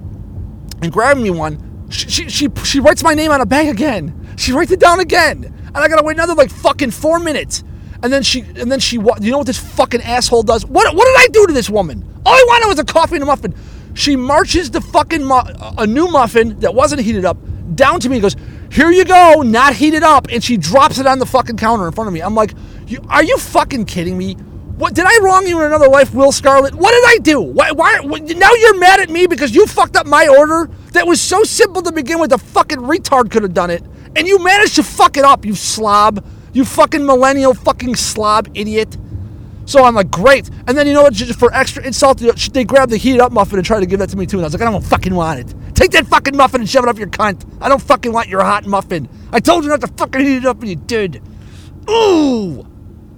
one and grabbing me one, she, she, she, she writes my name on a bag again. She writes it down again. And I gotta wait another like fucking four minutes. And then she, and then she, you know what this fucking asshole does? What, what did I do to this woman? All I wanted was a coffee and a muffin. She marches the fucking, mu- a new muffin that wasn't heated up down to me and goes, here you go, not heated up. And she drops it on the fucking counter in front of me. I'm like, you, are you fucking kidding me? What, did I wrong you in another life, Will Scarlett? What did I do? Why, why, now you're mad at me because you fucked up my order that was so simple to begin with, the fucking retard could have done it. And you managed to fuck it up, you slob. You fucking millennial fucking slob idiot. So I'm like, great. And then you know what? Just for extra insult, they grabbed the heated up muffin and tried to give that to me too. And I was like, I don't fucking want it. Take that fucking muffin and shove it up your cunt. I don't fucking want your hot muffin. I told you not to fucking heat it up and you did. Ooh.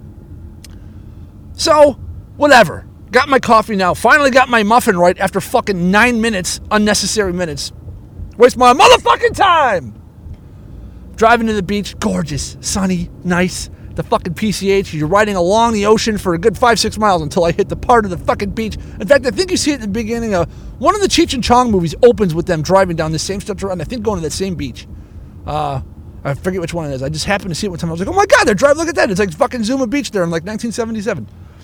So, whatever. Got my coffee now. Finally got my muffin right after fucking nine minutes, unnecessary minutes. Waste my motherfucking time. Driving to the beach, gorgeous, sunny, nice. The fucking P C H, you're riding along the ocean for a good five, six miles until I hit the part of the fucking beach. In fact, I think you see it at the beginning of one of the Cheech and Chong movies opens with them driving down the same stretch around, I think going to that same beach. Uh, I forget which one it is. I just happened to see it one time. I was like, oh my God, they're driving, look at that. It's like fucking Zuma Beach there in like nineteen seventy-seven.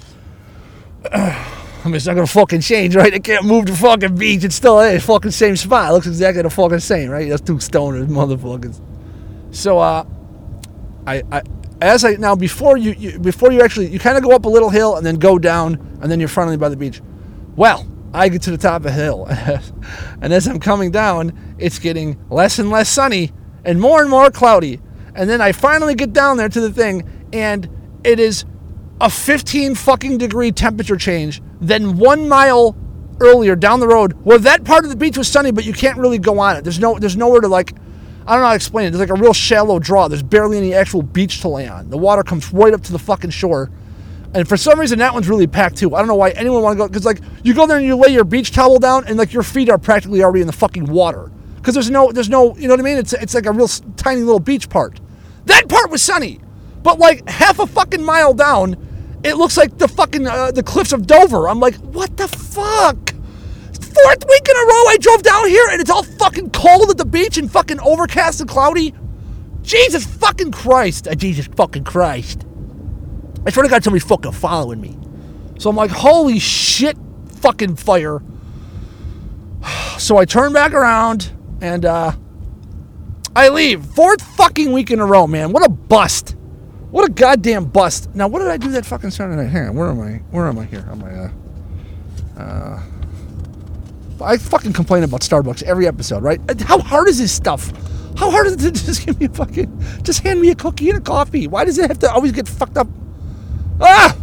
I mean, it's not going to fucking change, right? They can't move the fucking beach. It's still there. It's fucking same spot. It looks exactly the fucking same, right? That's two stoners, motherfuckers. So, uh, I, I, as I, now before you, you before you actually, you kind of go up a little hill and then go down and then you're finally by the beach. Well, I get to the top of the hill. And as I'm coming down, it's getting less and less sunny and more and more cloudy. And then I finally get down there to the thing and it is a fifteen fucking degree temperature change than one mile earlier down the road where that part of the beach was sunny, but you can't really go on it. There's no, there's nowhere to like, I don't know how to explain it. There's like a real shallow draw. There's barely any actual beach to lay on. The water comes right up to the fucking shore. And for some reason, that one's really packed too. I don't know why anyone want to go, because like you go there and you lay your beach towel down and like your feet are practically already in the fucking water. Because there's no, there's no, you know what I mean? It's, it's like a real tiny little beach part. That part was sunny. But like half a fucking mile down, it looks like the fucking, uh, the cliffs of Dover. I'm like, what the fuck? Fourth week in a row I drove down here and it's all fucking cold at the beach and fucking overcast and cloudy. Jesus fucking Christ. Uh, Jesus fucking Christ. I swear to God somebody's fucking following me. So I'm like, holy shit fucking fire. So I turn back around and uh, I leave. Fourth fucking week in a row, man. What a bust. What a goddamn bust. Now, what did I do that fucking Saturday night? Hang on, where am I? Where am I here? Am I, uh, uh, I fucking complain about Starbucks every episode, right? How hard is this stuff? How hard is it to just give me a fucking, just hand me a cookie and a coffee? Why does it have to always get fucked up? Ah!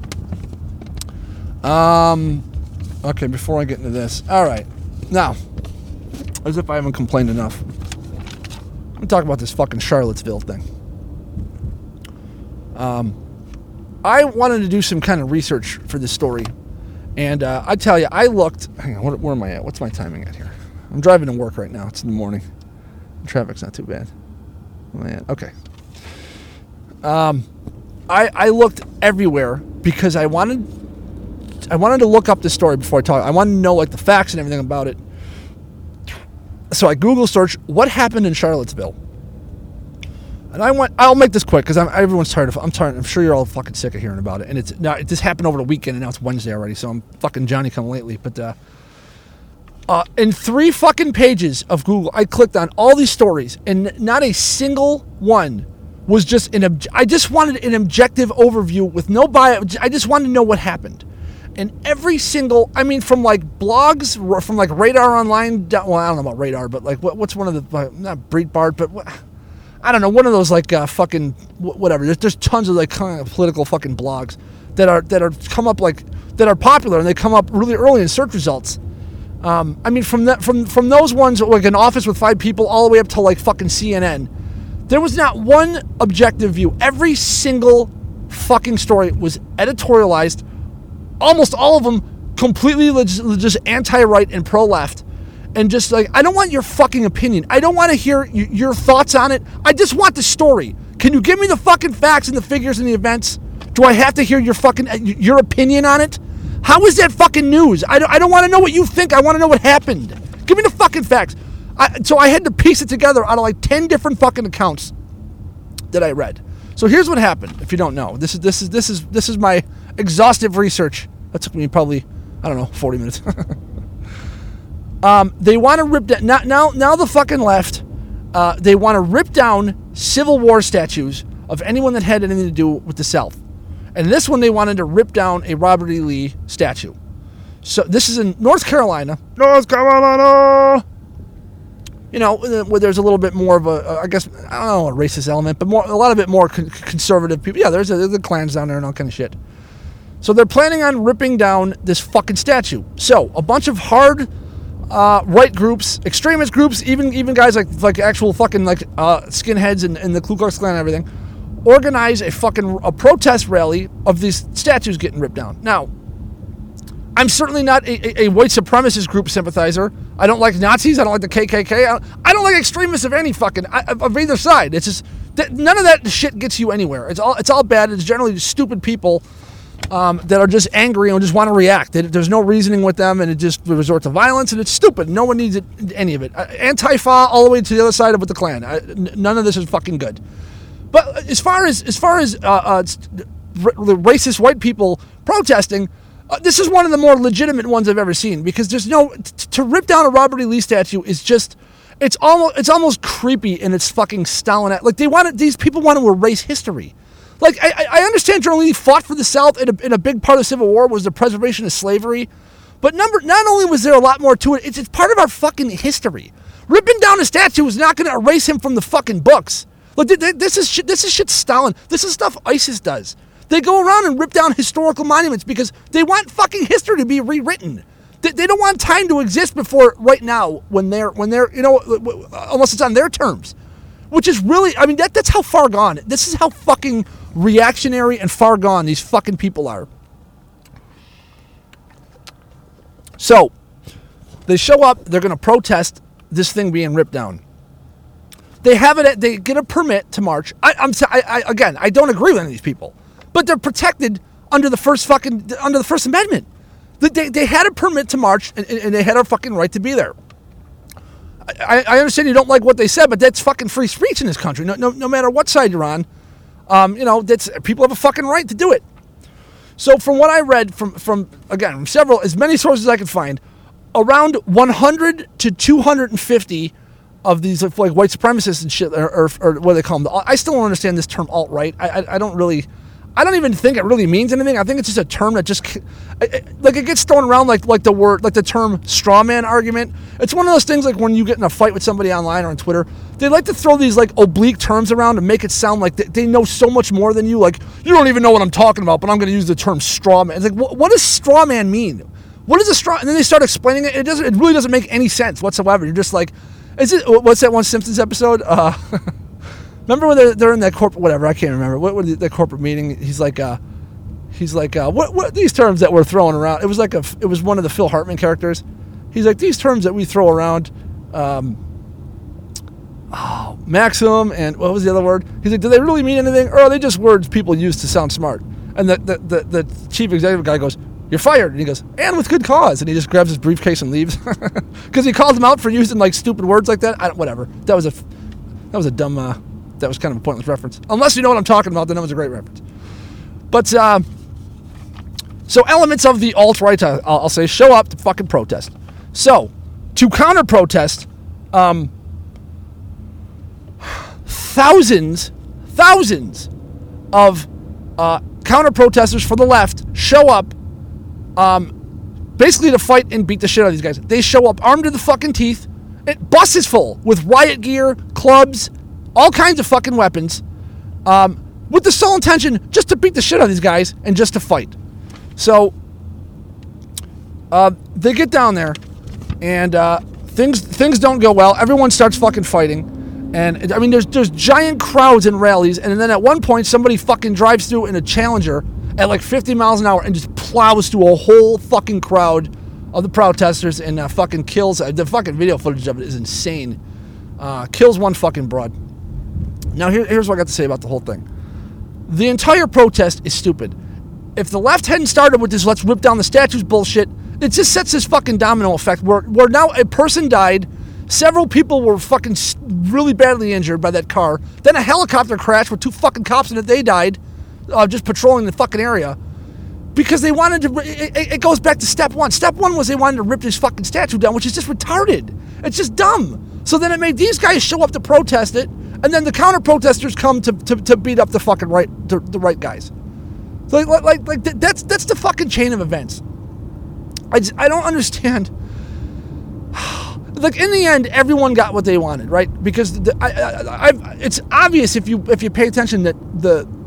Um, okay, before I get into this. All right. Now, as if I haven't complained enough, I'm going to talk about this fucking Charlottesville thing. Um, I wanted to do some kind of research for this story. And uh, I tell you, I looked... Hang on, where, where am I at? What's my timing at here? I'm driving to work right now. It's in the morning. Traffic's not too bad. Man, okay. Um, I I looked everywhere because I wanted... I wanted to look up the story before I talk. I wanted to know like the facts and everything about it. So I Google searched, what happened in Charlottesville? And I went, I'll make this quick because everyone's tired of, I'm tired, I'm sure you're all fucking sick of hearing about it. And it's, now, it just happened over the weekend and now it's Wednesday already, so I'm fucking Johnny come lately. But, uh, uh, in three fucking pages of Google, I clicked on all these stories and not a single one was just an, obj- I just wanted an objective overview with no bio. I just wanted to know what happened. And every single, I mean, from like blogs, from like Radar Online, well, I don't know about Radar, but like, what, what's one of the, uh, not Breitbart, but what, I don't know, one of those like uh, fucking whatever. There's, there's tons of like kind of political fucking blogs that are that are come up like that are popular and they come up really early in search results. Um, I mean, from that from from those ones like an office with five people all the way up to like fucking C N N, there was not one objective view. Every single fucking story was editorialized. Almost all of them completely leg- just anti-right and pro-left. And just like, I don't want your fucking opinion. I don't want to hear y- your thoughts on it. I just want the story. Can you give me the fucking facts and the figures and the events? Do I have to hear your fucking, your opinion on it? How is that fucking news? I don't, I don't want to know what you think. I want to know what happened. Give me the fucking facts. I, so I had to piece it together out of like ten different fucking accounts that I read. So here's what happened, if you don't know. This is, this is, this is, this is my exhaustive research. That took me probably, I don't know, forty minutes. Um, they want to rip down, now, now, now the fucking left, uh, they want to rip down Civil War statues of anyone that had anything to do with the South. And this one, they wanted to rip down a Robert E. Lee statue. So this is in North Carolina. North Carolina! You know, where there's a little bit more of a, I guess, I don't know, a racist element, but more, a lot of it more con- conservative people. Yeah, there's, a, there's the Klans down there and all kind of shit. So they're planning on ripping down this fucking statue. So a bunch of hard uh, right groups, extremist groups, even even guys like like actual fucking like uh, skinheads and, and the Ku Klux Klan and everything, organize a fucking a protest rally of these statues getting ripped down. Now, I'm certainly not a, a, a white supremacist group sympathizer. I don't like Nazis. I don't like the K K K. I don't, I don't like extremists of any fucking of either side. It's just that none of that shit gets you anywhere. It's all it's all bad. It's generally just stupid people um, that are just angry and just want to react. They, there's no reasoning with them, and it just resort to violence, and it's stupid. No one needs it, any of it. Uh, Antifa all the way to the other side of with the Klan. I, n- none of this is fucking good. But as far as as far as uh, uh, r- racist white people protesting. Uh, this is one of the more legitimate ones I've ever seen because there's no t- to rip down a Robert E. Lee statue is just it's almost it's almost creepy in its fucking Stalin like they wanted these people want to erase history. Like I, I understand General Lee fought for the South and a, and a big part of the Civil War was the preservation of slavery, but number not only was there a lot more to it, it's, it's part of our fucking history. Ripping down a statue is not going to erase him from the fucking books. Like this is shit, this is shit Stalin. This is stuff ISIS does. They go around and rip down historical monuments because they want fucking history to be rewritten. They, they don't want time to exist before right now when they're, when they're, you know, unless it's on their terms. Which is really, I mean, that that's how far gone. This is how fucking reactionary and far gone these fucking people are. So, they show up, they're going to protest this thing being ripped down. They have it, they get a permit to march. I, I'm, I, I, again, I don't agree with any of these people. But they're protected under the first fucking under the First Amendment. They they had a permit to march and, and they had a fucking right to be there. I, I understand you don't like what they said, but that's fucking free speech in this country. No no no matter what side you're on, um, you know that's people have a fucking right to do it. So from what I read from from again from several as many sources I could find, around one hundred to two hundred fifty of these like white supremacists and shit, or, or, or what do they call them? I still don't understand this term alt-right. I I, I don't really. I don't even think it really means anything. I think it's just a term that just, like it gets thrown around like like the word, like the term straw man argument. It's one of those things like when you get in a fight with somebody online or on Twitter, they like to throw these like oblique terms around and make it sound like they, they know so much more than you. Like, you don't even know what I'm talking about, but I'm going to use the term straw man. It's like, what, what does straw man mean? What is a straw? And then they start explaining it. It doesn't. It really doesn't make any sense whatsoever. You're just like, is it, what's that one Simpsons episode? Uh, Remember when they're, they're in that corporate, whatever, I can't remember. What was the corporate meeting? He's like, uh, he's like, uh, what, what, these terms that we're throwing around. It was like a, it was one of the Phil Hartman characters. He's like, these terms that we throw around, um, oh, maximum, and what was the other word? He's like, do they really mean anything? Or are they just words people use to sound smart? And the, the, the, the chief executive guy goes, you're fired. And he goes, and with good cause. And he just grabs his briefcase and leaves. Because he called him out for using like stupid words like that. I don't, whatever. That was a, that was a dumb, uh, that was kind of a pointless reference. Unless you know what I'm talking about, then that was a great reference. But, uh, so elements of the alt-right, I'll, I'll say, show up to fucking protest. So, to counter-protest, um, thousands, thousands of uh, counter-protesters for the left show up um, basically to fight and beat the shit out of these guys. They show up armed to the fucking teeth. It, bus is full with riot gear, clubs, all kinds of fucking weapons, um, with the sole intention just to beat the shit out of these guys and just to fight. So, uh, they get down there, and uh, things things don't go well. Everyone starts fucking fighting, and I mean, there's there's giant crowds and rallies, and then at one point, somebody fucking drives through in a Challenger at like fifty miles an hour and just plows through a whole fucking crowd of the protesters and uh, fucking kills. Uh, the fucking video footage of it is insane. Uh, kills one fucking broad. Now, here, here's what I got to say about the whole thing. The entire protest is stupid. If the left hadn't started with this let's rip down the statues bullshit, it just sets this fucking domino effect where, where now a person died, several people were fucking really badly injured by that car, then a helicopter crashed with two fucking cops in it, they died, uh, just patrolling the fucking area. Because they wanted to, it, it goes back to step one. Step one was they wanted to rip this fucking statue down, which is just retarded. It's just dumb. So then it made these guys show up to protest it, and then the counter-protesters come to, to, to beat up the fucking right the, the right guys. So like like like that's that's the fucking chain of events. I just, I don't understand. Like in the end, everyone got what they wanted, right? Because the, I, I, I've, it's obvious if you if you pay attention that the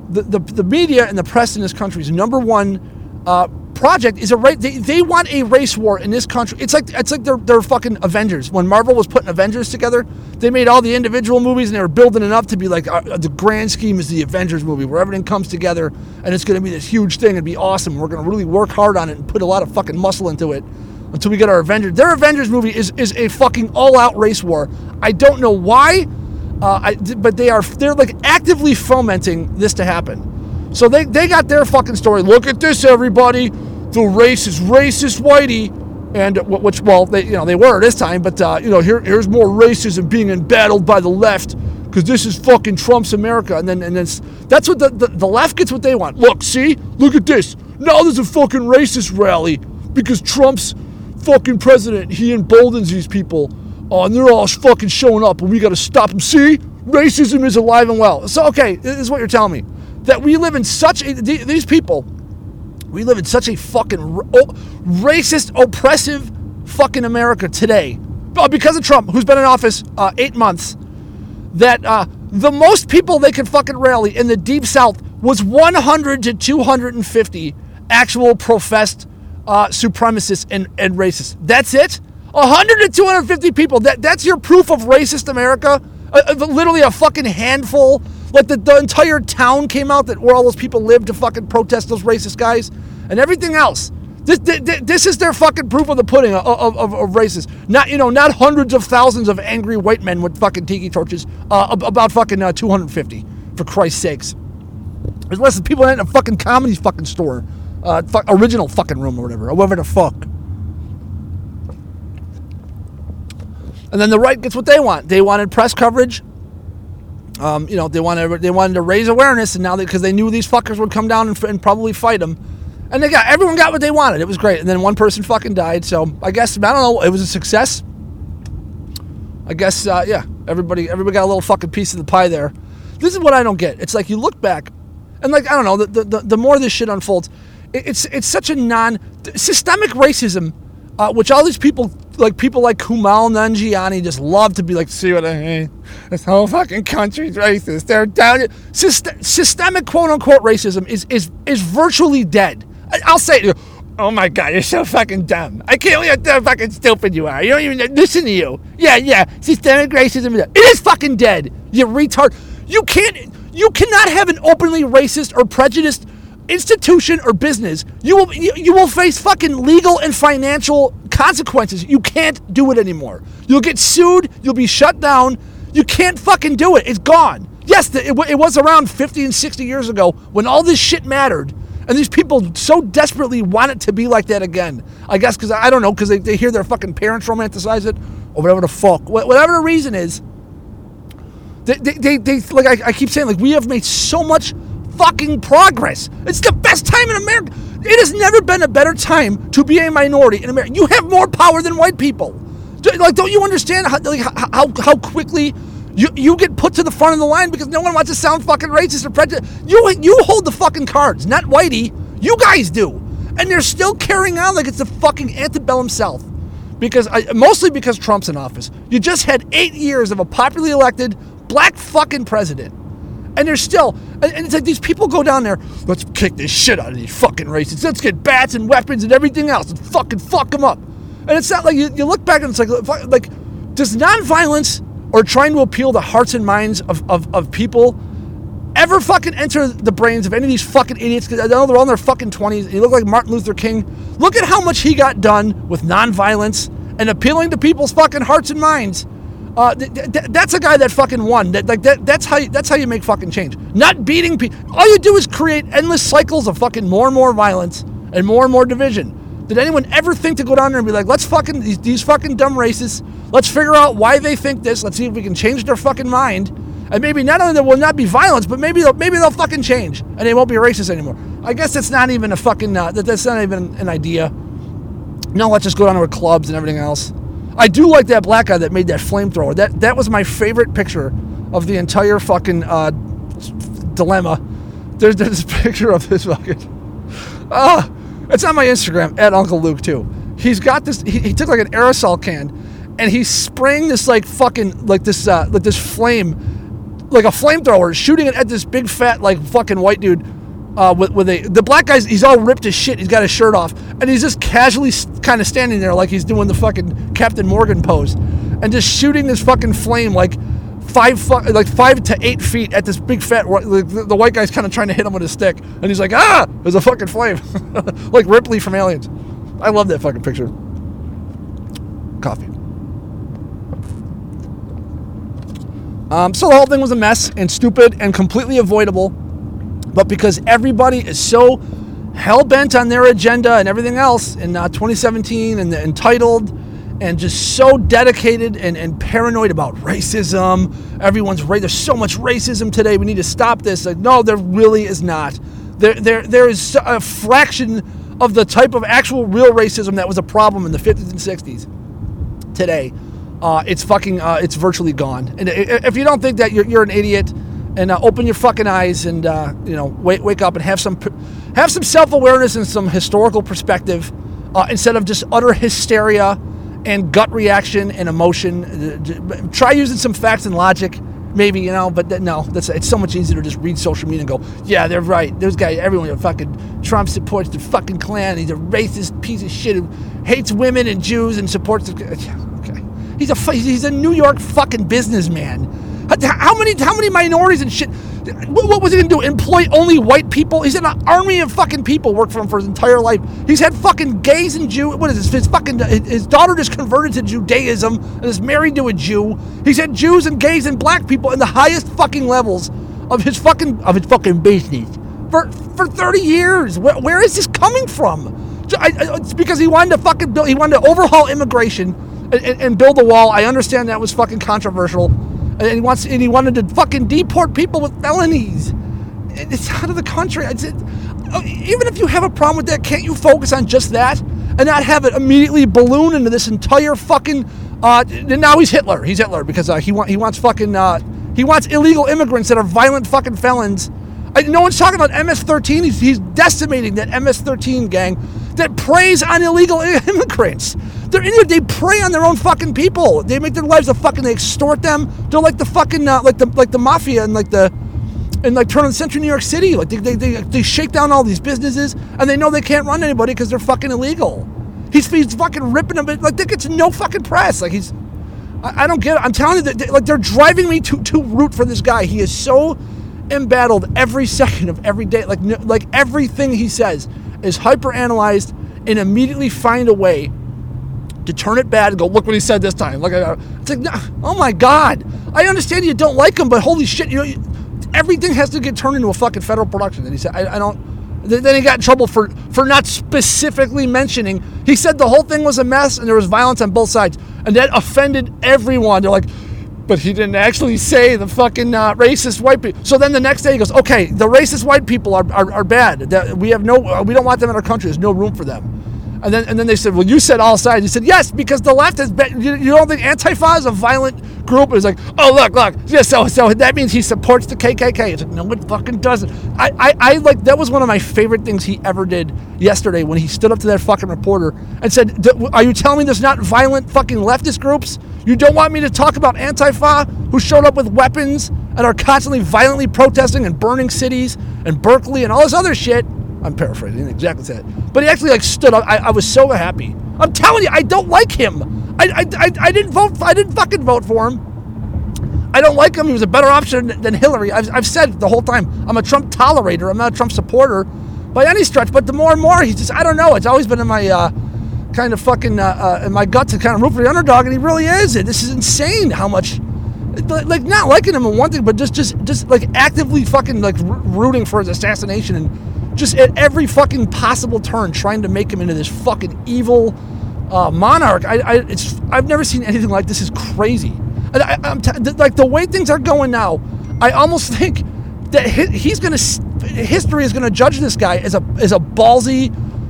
the, the, the media and the press in this country's number one uh, project is a race. They, they want a race war in this country. It's like it's like they're, they're fucking Avengers. When Marvel was putting Avengers together, they made all the individual movies and they were building it up to be like uh, the grand scheme is the Avengers movie where everything comes together and it's going to be this huge thing and be awesome. We're going to really work hard on it and put a lot of fucking muscle into it until we get our Avengers. Their Avengers movie is, is a fucking all-out race war. I don't know why, uh, I, but they are they're like actively fomenting this to happen. So they, they got their fucking story. Look at this, everybody. The race is racist, whitey, and which well they you know they were this time, but uh, you know here here's more racism being embattled by the left because this is fucking Trump's America, and then and then that's what the, the the left gets what they want. Look, see, look at this. Now there's a fucking racist rally because Trump's fucking president. He emboldens these people, oh, and they're all fucking showing up, and we got to stop them. See, racism is alive and well. So okay, this is what you're telling me, that we live in such a these people. We live in such a fucking racist, oppressive fucking America today because of Trump, who's been in office uh, eight months, that uh, the most people they could fucking rally in the Deep South was one hundred to two hundred fifty actual professed uh, supremacists and, and racists. That's it? one hundred to two hundred fifty people. That That's your proof of racist America? Uh, literally a fucking handful. Like the, the entire town came out that where all those people lived to fucking protest those racist guys and everything else. This this, this is their fucking proof of the pudding of, of, of, of racist. Not you know not hundreds of thousands of angry white men with fucking tiki torches. Uh, about fucking uh, two hundred fifty for Christ's sakes. There's less than people in a fucking comedy fucking store, uh, fu- original fucking room or whatever, or whatever the fuck. And then the right gets what they want. They wanted press coverage. Um, you know, they wanted they wanted to raise awareness, and now because they, they knew these fuckers would come down and, and probably fight them, and they got everyone got what they wanted. It was great, and then one person fucking died. So I guess I don't know. It was a success. I guess uh, yeah. Everybody everybody got a little fucking piece of the pie there. This is what I don't get. It's like you look back, and like I don't know. The the, the more this shit unfolds, it, it's it's such a non systemic racism, uh, which all these people. Like people like Kumail Nanjiani just love to be like, see what I mean? This whole fucking country's racist. They're down. Syst- systemic quote unquote racism is is is virtually dead. I- I'll say it. Oh my God, you're so fucking dumb. I can't believe how fucking stupid you are. You don't even listen to you. Yeah, yeah. Systemic racism. It is fucking dead. You retard. You can't. You cannot have an openly racist or prejudiced institution or business. You will you, you will face fucking legal and financial consequences. You can't do it anymore. You'll get sued. You'll be shut down. You can't fucking do it. It's gone. Yes, the, it, it was around fifty and sixty years ago when all this shit mattered, and these people so desperately want it to be like that again. I guess because I don't know because they, they hear their fucking parents romanticize it or whatever the fuck. Whatever the reason is, they they, they, they like I, I keep saying, like we have made so much fucking progress. It's the best time in America. It has never been a better time to be a minority in America. You have more power than white people. Like, don't you understand how like, how, how quickly you, you get put to the front of the line because no one wants to sound fucking racist or prejudiced? You you hold the fucking cards, not Whitey. You guys do, and they're still carrying on like it's the fucking antebellum South. Because I, mostly because Trump's in office. You just had eight years of a popularly elected black fucking president. And they're still, and it's like these people go down there, let's kick this shit out of these fucking racists. Let's get bats and weapons and everything else and fucking fuck them up. And it's not like, you, you look back and it's like, like, does nonviolence or trying to appeal the hearts and minds of, of, of people ever fucking enter the brains of any of these fucking idiots? Because I know they're all in their fucking twenties. You look like Martin Luther King. Look at how much he got done with nonviolence and appealing to people's fucking hearts and minds. Uh, th- th- that's a guy that fucking won. That like that. That's how. You, that's how you make fucking change. Not beating people. All you do is create endless cycles of fucking more and more violence and more and more division. Did anyone ever think to go down there and be like, let's fucking these, these fucking dumb racists. Let's figure out why they think this. Let's see if we can change their fucking mind. And maybe not only there will not be violence, but maybe they'll maybe they'll fucking change and they won't be racist anymore. I guess that's not even a fucking. Uh, that, that's not even an idea. No, let's just go down to our clubs and everything else. I do like that black guy that made that flamethrower. That that was my favorite picture of the entire fucking uh, dilemma. There's, there's this picture of this fucking... Ah, it's on my Instagram, at Uncle Luke, too. He's got this... He, he took like an aerosol can, and he's spraying this like fucking... Like this uh, like this flame like a flamethrower, shooting it at this big fat like fucking white dude. Uh, with with a the black guy's, he's all ripped as shit. He's got his shirt off, and he's just casually kind of standing there like he's doing the fucking Captain Morgan pose, and just shooting this fucking flame like five fu- like five to eight feet at this big fat. Like, the, the white guy's kind of trying to hit him with a stick, and he's like, ah, there's a fucking flame, like Ripley from Aliens. I love that fucking picture. Coffee. Um, so the whole thing was a mess and stupid and completely avoidable. But because everybody is so hell-bent on their agenda and everything else in uh, twenty seventeen and entitled and just so dedicated and, and paranoid about racism. Everyone's right. There's so much racism today. We need to stop this. Like, no, there really is not. There, there, there is a fraction of the type of actual real racism that was a problem in the fifties and sixties today. Uh, it's fucking, uh, it's virtually gone. And if you don't think that, you're, you're an idiot. And uh, open your fucking eyes and uh, you know wake wake up and have some have some self-awareness and some historical perspective uh, instead of just utter hysteria and gut reaction and emotion. Try using some facts and logic, maybe, you know. But no, that's it's so much easier to just read social media and go, yeah, they're right. Those guys, everyone, fucking Trump supports the fucking Klan. He's a racist piece of shit who hates women and Jews and supports the. Okay, he's a he's a New York fucking businessman. How many how many minorities and shit? What was he gonna do? Employ only white people? He's had an army of fucking people work for him for his entire life. He's had fucking gays and Jew. What is this? His fucking his daughter just converted to Judaism and is married to a Jew. He's had Jews and gays and black people in the highest fucking levels of his fucking of his fucking business for for thirty years. Where, where is this coming from? I, I, it's because he wanted to fucking build. He wanted to overhaul immigration and, and, and build a wall. I understand that was fucking controversial. And he wants, and he wanted to fucking deport people with felonies. It's out of the country. It's, it, even if you have a problem with that, can't you focus on just that and not have it immediately balloon into this entire fucking? Uh, now he's Hitler. He's Hitler because uh, he want he wants fucking uh, he wants illegal immigrants that are violent fucking felons. I, no one's talking about M S thirteen. He's, he's decimating that M S thirteen gang that preys on illegal immigrants. They're in here. They prey on their own fucking people. They make their lives a fucking. They extort them. They're like the fucking uh, like the like the mafia and like the and like turn of the century New York City. Like they they they, they shake down all these businesses and they know they can't run anybody because they're fucking illegal. He's he's fucking ripping them. Like that gets no fucking press. Like he's. I, I don't get it. I'm telling you that they, like they're driving me to to root for this guy. He is so embattled every second of every day. Like like everything he says is hyper analyzed and immediately find a way to turn it bad and go, look what he said this time. Look at it's like, oh my God, I understand you don't like him, but holy shit, you know, you, everything has to get turned into a fucking federal production. And he said, I, I don't. Then he got in trouble for for not specifically mentioning. He said the whole thing was a mess and there was violence on both sides, and that offended everyone. They're like, but he didn't actually say the fucking uh, racist white people. So then the next day he goes, okay, the racist white people are are, are bad. That we have no, we don't want them in our country. There's no room for them. And then and then they said, well, you said all sides. He said, yes, because the left has been, you, you don't think Antifa is a violent group? It's like, oh, look, look. Yeah, so so that means he supports the K K K. It's like, no, it fucking doesn't. I, I, I like, that was one of my favorite things he ever did yesterday when he stood up to that fucking reporter and said, are you telling me there's not violent fucking leftist groups? You don't want me to talk about Antifa, who showed up with weapons and are constantly violently protesting and burning cities and Berkeley and all this other shit? I'm paraphrasing, he didn't exactly say it. But he actually like stood up. I, I was so happy. I'm telling you, I don't like him. I, I, I, I didn't vote. I didn't fucking vote for him. I don't like him. He was a better option than Hillary. I've, I've said the whole time, I'm a Trump tolerator. I'm not a Trump supporter by any stretch. But the more and more, he's just, I don't know. It's always been in my uh, kind of fucking, uh, uh, in my gut to kind of root for the underdog. And he really is. This is insane how much, like not liking him in one thing, but just, just, just like actively fucking like rooting for his assassination and just at every fucking possible turn, trying to make him into this fucking evil uh, monarch. I, I, it's, I've never seen anything like this. Is crazy. And I, I'm t- like the way things are going now, I almost think that he, he's gonna, history is gonna judge this guy as a as a ballsy,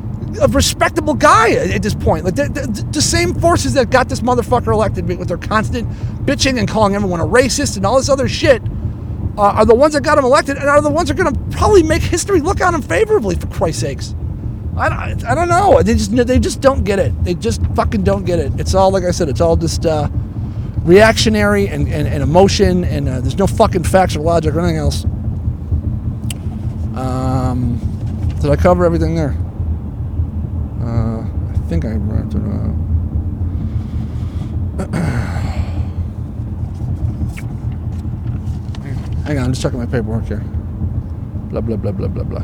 a respectable guy at this point. Like the, the, the same forces that got this motherfucker elected with their constant bitching and calling everyone a racist and all this other shit. Uh, are the ones that got him elected and are the ones that are going to probably make history look on him favorably, for Christ's sakes. I don't, I don't know. They just they just don't get it. They just fucking don't get it. It's all, like I said, it's all just, uh, reactionary and, and, and emotion, and uh, there's no fucking facts or logic or anything else. Um, did I cover everything there? Uh, I think I wrapped it up. Hang on, I'm just checking my paperwork here. Blah, blah, blah, blah, blah, blah.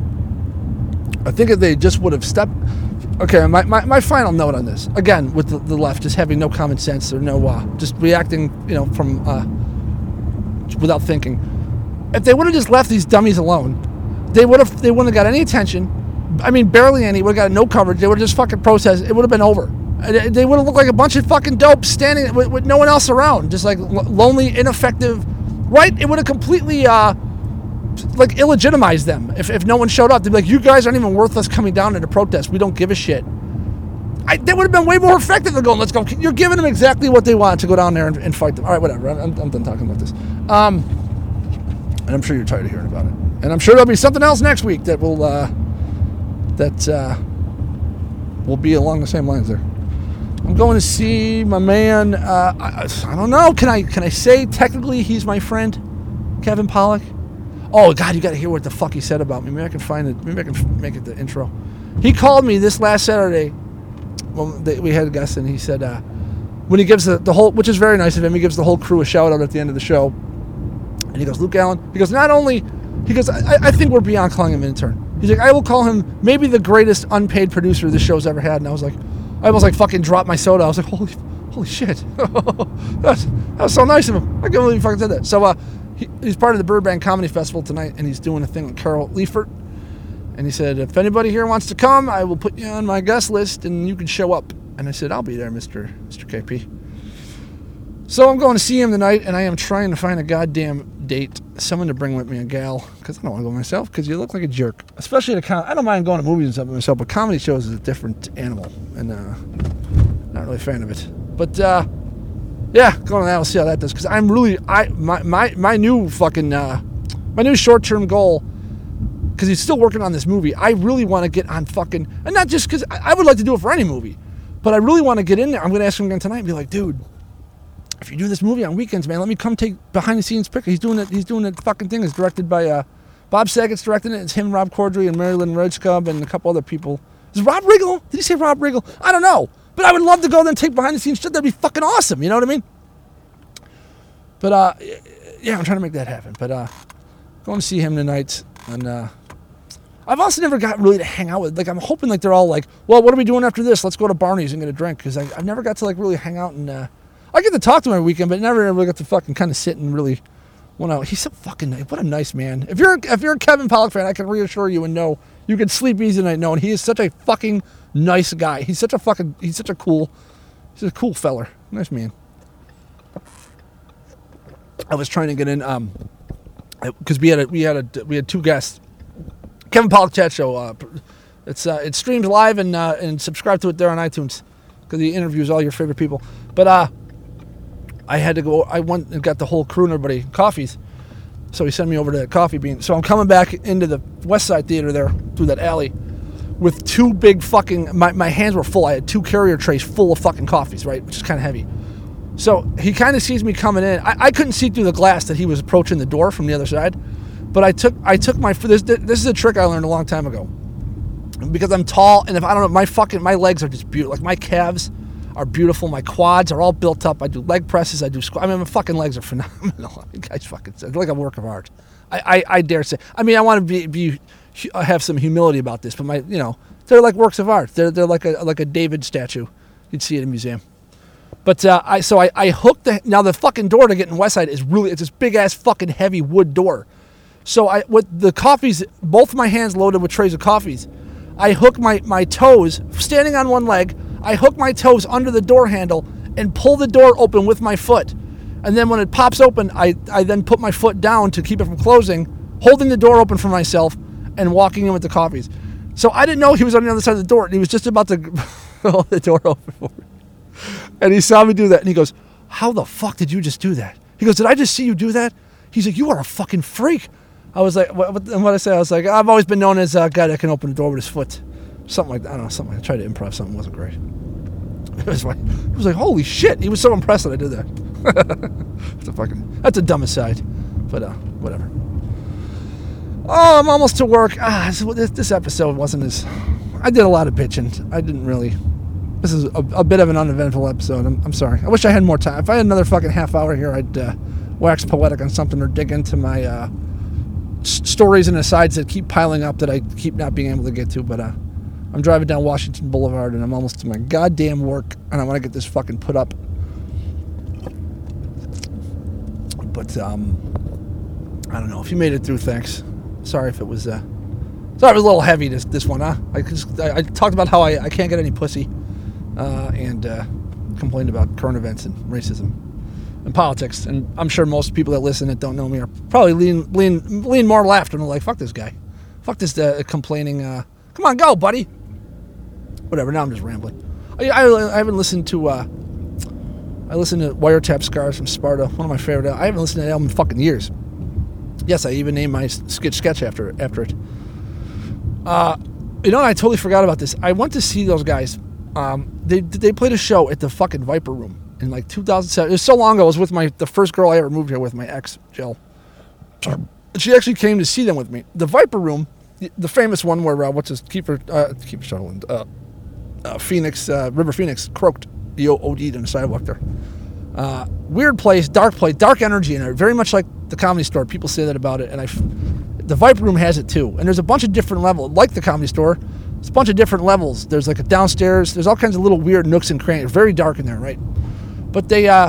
I think if they just would have stepped... Okay, my, my, my final note on this. Again, with the, the left just having no common sense or no... Uh, just reacting, you know, from... Uh, without thinking. If they would have just left these dummies alone, they would have they wouldn't have got any attention. I mean, barely any. Would have got no coverage. They would have just fucking protested. It would have been over. They would have looked like a bunch of fucking dopes standing with, with no one else around. Just like lonely, ineffective... Right? It would have completely... Uh, like illegitimize them. If, if no one showed up, they'd be like, you guys aren't even worth us coming down to the protest. We don't give a shit. I, that would have been way more effective than going, let's go. You're giving them exactly what they want to go down there and, and fight them. All right, whatever. I'm, I'm done talking about this. Um, and I'm sure you're tired of hearing about it. And I'm sure there'll be something else next week that will uh, that uh, will be along the same lines there. I'm going to see my man. Uh, I, I don't know. Can I can I say technically he's my friend, Kevin Pollak? Oh, God, you got to hear what the fuck he said about me. Maybe I can find it. Maybe I can make it the intro. He called me this last Saturday. Well, they, we had a guest, and he said, uh, when he gives the, the whole, which is very nice of him, he gives the whole crew a shout-out at the end of the show. And he goes, Luke Allen, he goes, not only, he goes, I, I think we're beyond calling him an intern. He's like, I will call him maybe the greatest unpaid producer this show's ever had. And I was like, I almost like fucking dropped my soda. I was like, holy, holy shit. That's, that was so nice of him. I can't believe he fucking said that. So, uh, He, he's part of the Burbank Comedy Festival tonight, and he's doing a thing with Carol Liefert. And he said, if anybody here wants to come, I will put you on my guest list, and you can show up. And I said, I'll be there, Mister Mister K P. So I'm going to see him tonight, and I am trying to find a goddamn date, someone to bring with me, a gal, because I don't want to go myself, because you look like a jerk. Especially at a con- I don't mind going to movies and stuff myself, but comedy shows is a different animal, and uh, not really a fan of it. But, uh... yeah, going on that, we'll see how that does. Because I'm really, I my my, my new fucking, uh, my new short-term goal, because he's still working on this movie, I really want to get on fucking, and not just because, I, I would like to do it for any movie, but I really want to get in there. I'm going to ask him again tonight and be like, dude, if you do this movie on weekends, man, let me come take behind-the-scenes pictures. He's doing it, he's doing that fucking thing. It's directed by, uh, Bob Saget's directing it. It's him, Rob Corddry, and Marilyn Rudskub, and a couple other people. Is Rob Riggle? Did he say Rob Riggle? I don't know. But I would love to go there and take behind-the-scenes shit. That'd be fucking awesome. You know what I mean? But, uh, yeah, I'm trying to make that happen. But, uh, going to see him tonight. And, uh, I've also never got really to hang out with. Like, I'm hoping, like, they're all like, well, what are we doing after this? Let's go to Barney's and get a drink. Because I've never got to, like, really hang out and, uh, I get to talk to him every weekend, but never really got to fucking kind of sit and really, well, no, he's so fucking nice. What a nice man. If you're, if you're a Kevin Pollak fan, I can reassure you and know you can sleep easy tonight knowing he is such a fucking nice guy. He's such a fucking, he's such a cool, he's a cool feller. Nice man. I was trying to get in, um, because we had a, we had a, we had two guests. Kevin Pollak Chat Show. Uh, it's uh, it streams live and uh, and subscribe to it there on iTunes because he interviews all your favorite people. But uh, I had to go. I went and got the whole crew and everybody coffees. So he sent me over to that Coffee Bean. So I'm coming back into the West Side Theater there through that alley with two big fucking. My my hands were full. I had two carrier trays full of fucking coffees, right, which is kind of heavy. So he kind of sees me coming in. I, I couldn't see through the glass that he was approaching the door from the other side. But I took I took my this this is a trick I learned a long time ago. Because I'm tall and if I don't know my fucking my legs are just beautiful. Like my calves are beautiful. My quads are all built up. I do leg presses. I do squat. I mean my fucking legs are phenomenal. You guys fucking they're like a work of art. I, I, I dare say. I mean I want to be be have some humility about this. But my you know they're like works of art. They're they're like a like a David statue. You'd see it in a museum. But uh, I so I, I hooked the now the fucking door to get in West Side is really it's this big ass fucking heavy wood door. So I with the coffees, both my hands loaded with trays of coffees, I hook my, my toes, standing on one leg, I hook my toes under the door handle and pull the door open with my foot. And then when it pops open, I, I then put my foot down to keep it from closing, holding the door open for myself and walking in with the coffees. So I didn't know he was on the other side of the door. And he was just about to hold the door open for me. And he saw me do that and he goes, how the fuck did you just do that? He goes, did I just see you do that? He's like, you are a fucking freak. I was like, what, what, and what I say, I was like, I've always been known as a guy that can open the door with his foot. Something like that. I don't know, something. I tried to improv something, wasn't great. It was like, it was like, holy shit. He was so impressed that I did that. That's a fucking, that's a dumb aside, but uh, whatever. Oh, I'm almost to work. Ah, this, this episode wasn't as, I did a lot of bitching. I didn't really, this is a, a bit of an uneventful episode. I'm, I'm sorry. I wish I had more time. If I had another fucking half hour here, I'd uh, wax poetic on something or dig into my uh, s- stories and asides that keep piling up that I keep not being able to get to, but uh, I'm driving down Washington Boulevard and I'm almost to my goddamn work and I want to get this fucking put up. But, um, I don't know. If you made it through, thanks. Sorry if it was, uh, sorry it was a little heavy, this this one, huh? I, just, I, I talked about how I, I can't get any pussy, uh, and, uh, complained about current events and racism and politics. And I'm sure most people that listen that don't know me are probably lean, lean, lean more left and are like, fuck this guy. Fuck this, uh, complaining, uh, come on, go, buddy. Whatever, now I'm just rambling. I, I, I haven't listened to, uh, I listened to Wiretap Scars from Sparta, one of my favorite. I haven't listened to that album in fucking years. Yes, I even named my sketch sketch after after it. Uh, you know, I totally forgot about this. I went to see those guys. Um, they they played a show at the fucking Viper Room in like two thousand seven. It was so long ago. I was with my the first girl I ever moved here with, my ex, Jill. She actually came to see them with me. The Viper Room, the, the famous one where uh, what's his Keeper uh, Keeper Sutherland, uh, uh, Phoenix uh, River Phoenix croaked. He O D'd in the sidewalk there. Uh, weird place, dark place, dark energy in it. Very much like the Comedy Store. People say that about it, and I, the Viper Room has it too. And there's a bunch of different levels, like the Comedy Store. There's a bunch of different levels. There's like a downstairs. There's all kinds of little weird nooks and crannies. Very dark in there, right? But they, uh,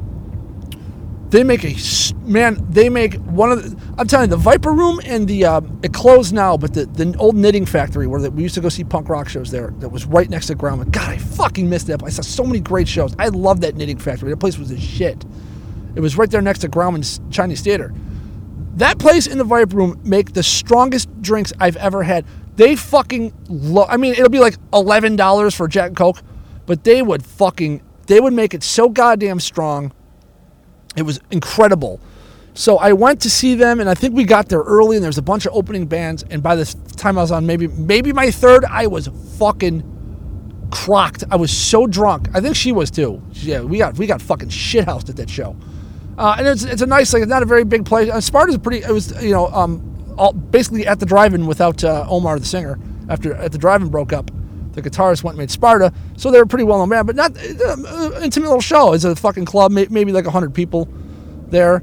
they make a man. They make one of the. I'm telling you, the Viper Room and the uh, it closed now, but the, the old Knitting Factory where the, we used to go see punk rock shows there. That was right next to Groundman. God, I fucking missed that place. I saw so many great shows. I loved that Knitting Factory. That place was the shit. It was right there next to Grauman's Chinese Theater. That place in the Viper Room make the strongest drinks I've ever had. They fucking love. I mean, it'll be like eleven dollars for Jack and Coke, but they would fucking they would make it so goddamn strong. It was incredible. So I went to see them, and I think we got there early, and there was a bunch of opening bands, and by the time I was on maybe maybe my third, I was fucking crocked. I was so drunk. I think she was too. Yeah, we got we got fucking shithoused at that show. Uh, and it's it's a nice, like, it's not a very big place. Uh, Sparta's pretty, it was, you know, um, all, basically at the drive-in without uh, Omar, the singer. After at the drive-in broke up, the guitarist went and made Sparta, so they were a pretty well-known band, but not uh, intimate little show. It's a fucking club, may, maybe like one hundred people there.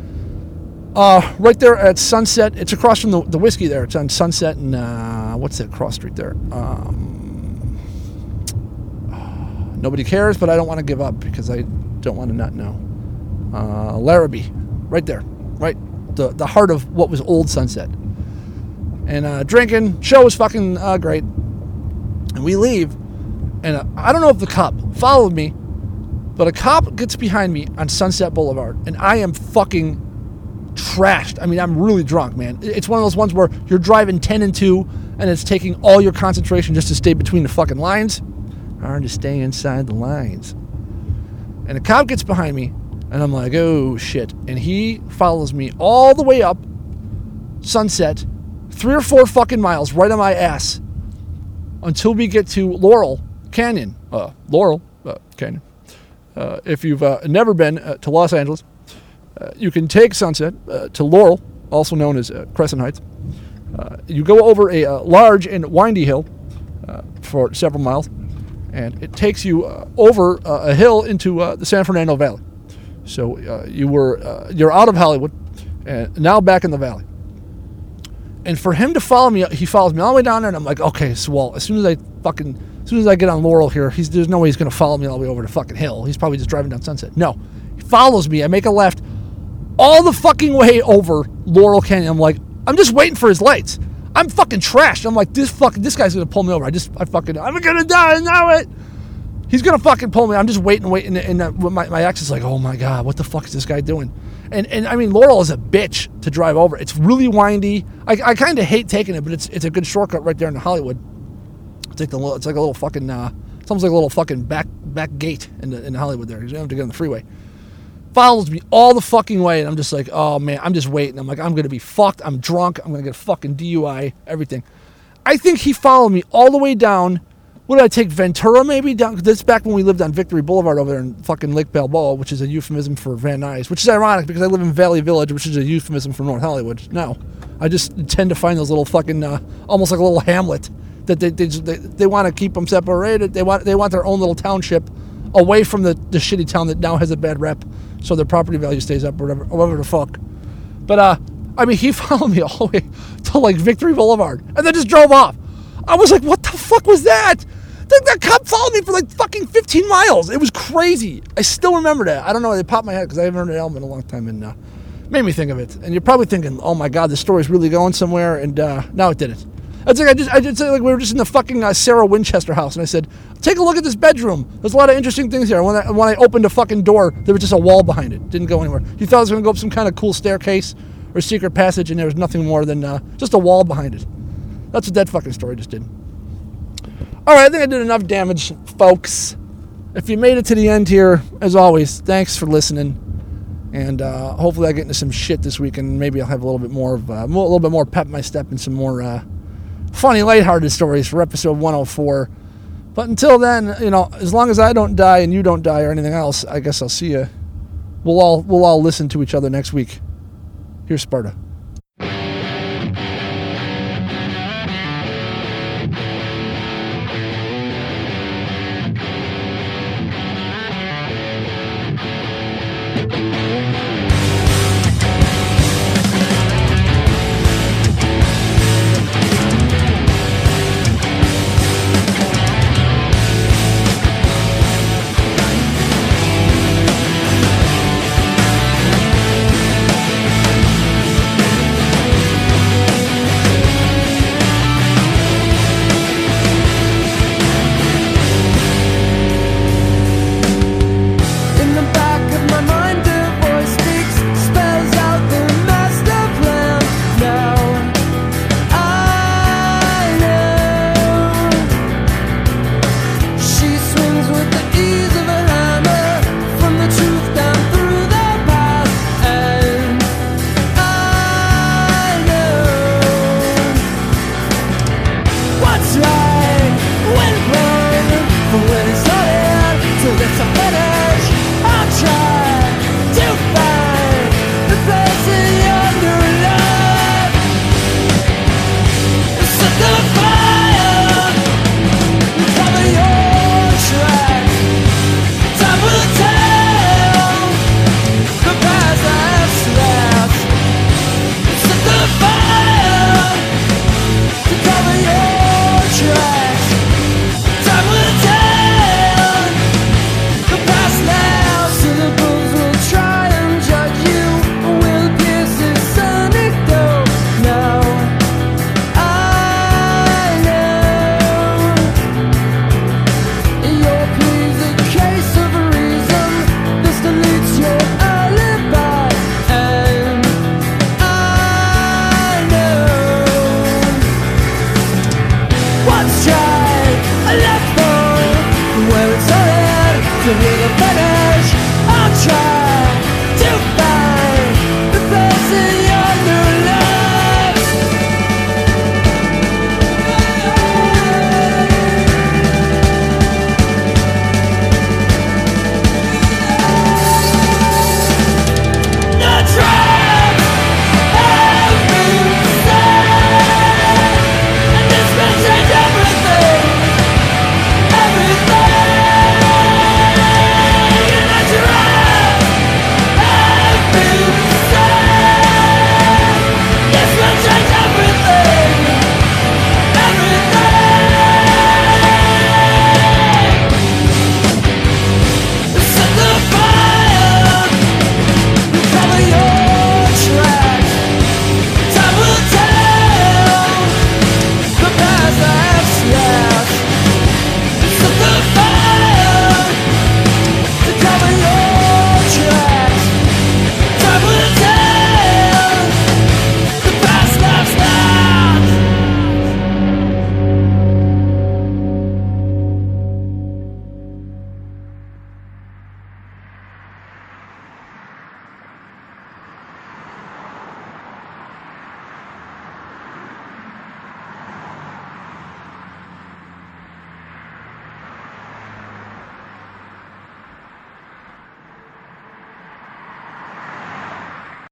Uh, right there at Sunset, it's across from the, the whiskey there. It's on Sunset and, uh, what's that cross street there? Um, nobody cares, but I don't want to give up because I don't want to not know. Uh, Larrabee, right there, right, the the heart of what was old Sunset. And uh, drinking, show was fucking uh, great. And we leave, and uh, I don't know if the cop followed me, but a cop gets behind me on Sunset Boulevard, and I am fucking trashed. I mean, I'm really drunk, man. It's one of those ones where you're driving ten and two, and it's taking all your concentration just to stay between the fucking lines. Hard to stay inside the lines. And a cop gets behind me, and I'm like, oh, shit. And he follows me all the way up Sunset, three or four fucking miles right on my ass until we get to Laurel Canyon. Uh, Laurel uh, Canyon. Uh, if you've uh, never been uh, to Los Angeles, uh, you can take Sunset uh, to Laurel, also known as uh, Crescent Heights. Uh, you go over a uh, large and windy hill uh, for several miles, and it takes you uh, over uh, a hill into uh, the San Fernando Valley. So uh, you were uh, you're out of Hollywood, and now back in the valley. And for him to follow me, he follows me all the way down there, and I'm like, okay, so well, as soon as I fucking, as soon as I get on Laurel here, he's there's no way he's gonna follow me all the way over the fucking hill. He's probably just driving down Sunset. No, he follows me. I make a left, all the fucking way over Laurel Canyon. I'm like, I'm just waiting for his lights. I'm fucking trashed. I'm like, this fucking, this guy's gonna pull me over. I just, I fucking, I'm gonna die. I know it. He's gonna fucking pull me. I'm just waiting, waiting, and uh, my my ex is like, oh my god, what the fuck is this guy doing? And and I mean, Laurel is a bitch to drive over. It's really windy. I, I kind of hate taking it, but it's it's a good shortcut right there in Hollywood. It's like the little, it's like a little fucking, uh, it's almost like a little fucking back back gate in the, in Hollywood there. You don't have to get on the freeway. Follows me all the fucking way, and I'm just like, oh man, I'm just waiting. I'm like, I'm gonna be fucked. I'm drunk. I'm gonna get a fucking D U I. Everything. I think he followed me all the way down What did I take? Ventura, maybe? Down. That's back when we lived on Victory Boulevard over there in fucking Lake Balboa, which is a euphemism for Van Nuys, which is ironic because I live in Valley Village, which is a euphemism for North Hollywood. No. I just tend to find those little fucking, uh, almost like a little hamlet that they they, they, they want to keep them separated. They want they want their own little township away from the, the shitty town that now has a bad rep, so their property value stays up or whatever, or whatever the fuck. But, uh, I mean, he followed me all the way to, like, Victory Boulevard and then just drove off. I was like, what the fuck was that? That, that cop followed me for like fucking fifteen miles. It was crazy. I still remember that. I don't know. It popped my head because I haven't heard an album in a long time and uh, made me think of it. And you're probably thinking, oh my God, this story's really going somewhere. And uh, no, it didn't. It's like I just, I just like we were just in the fucking uh, Sarah Winchester house, and I said, take a look at this bedroom. There's a lot of interesting things here. When I, when I opened a fucking door, there was just a wall behind it. Didn't go anywhere. You thought it was going to go up some kind of cool staircase or secret passage, and there was nothing more than uh, just a wall behind it. That's what that fucking story just did. All right, I think I did enough damage, folks. If you made it to the end here, as always, thanks for listening. And uh, hopefully I get into some shit this week, and maybe I'll have a little bit more of uh, a little bit more pep in my step and some more uh, funny, lighthearted stories for episode one oh four. But until then, you know, as long as I don't die and you don't die or anything else, I guess I'll see you. We'll all we'll all listen to each other next week. Here's Sparta. To hear the finish, I'll try.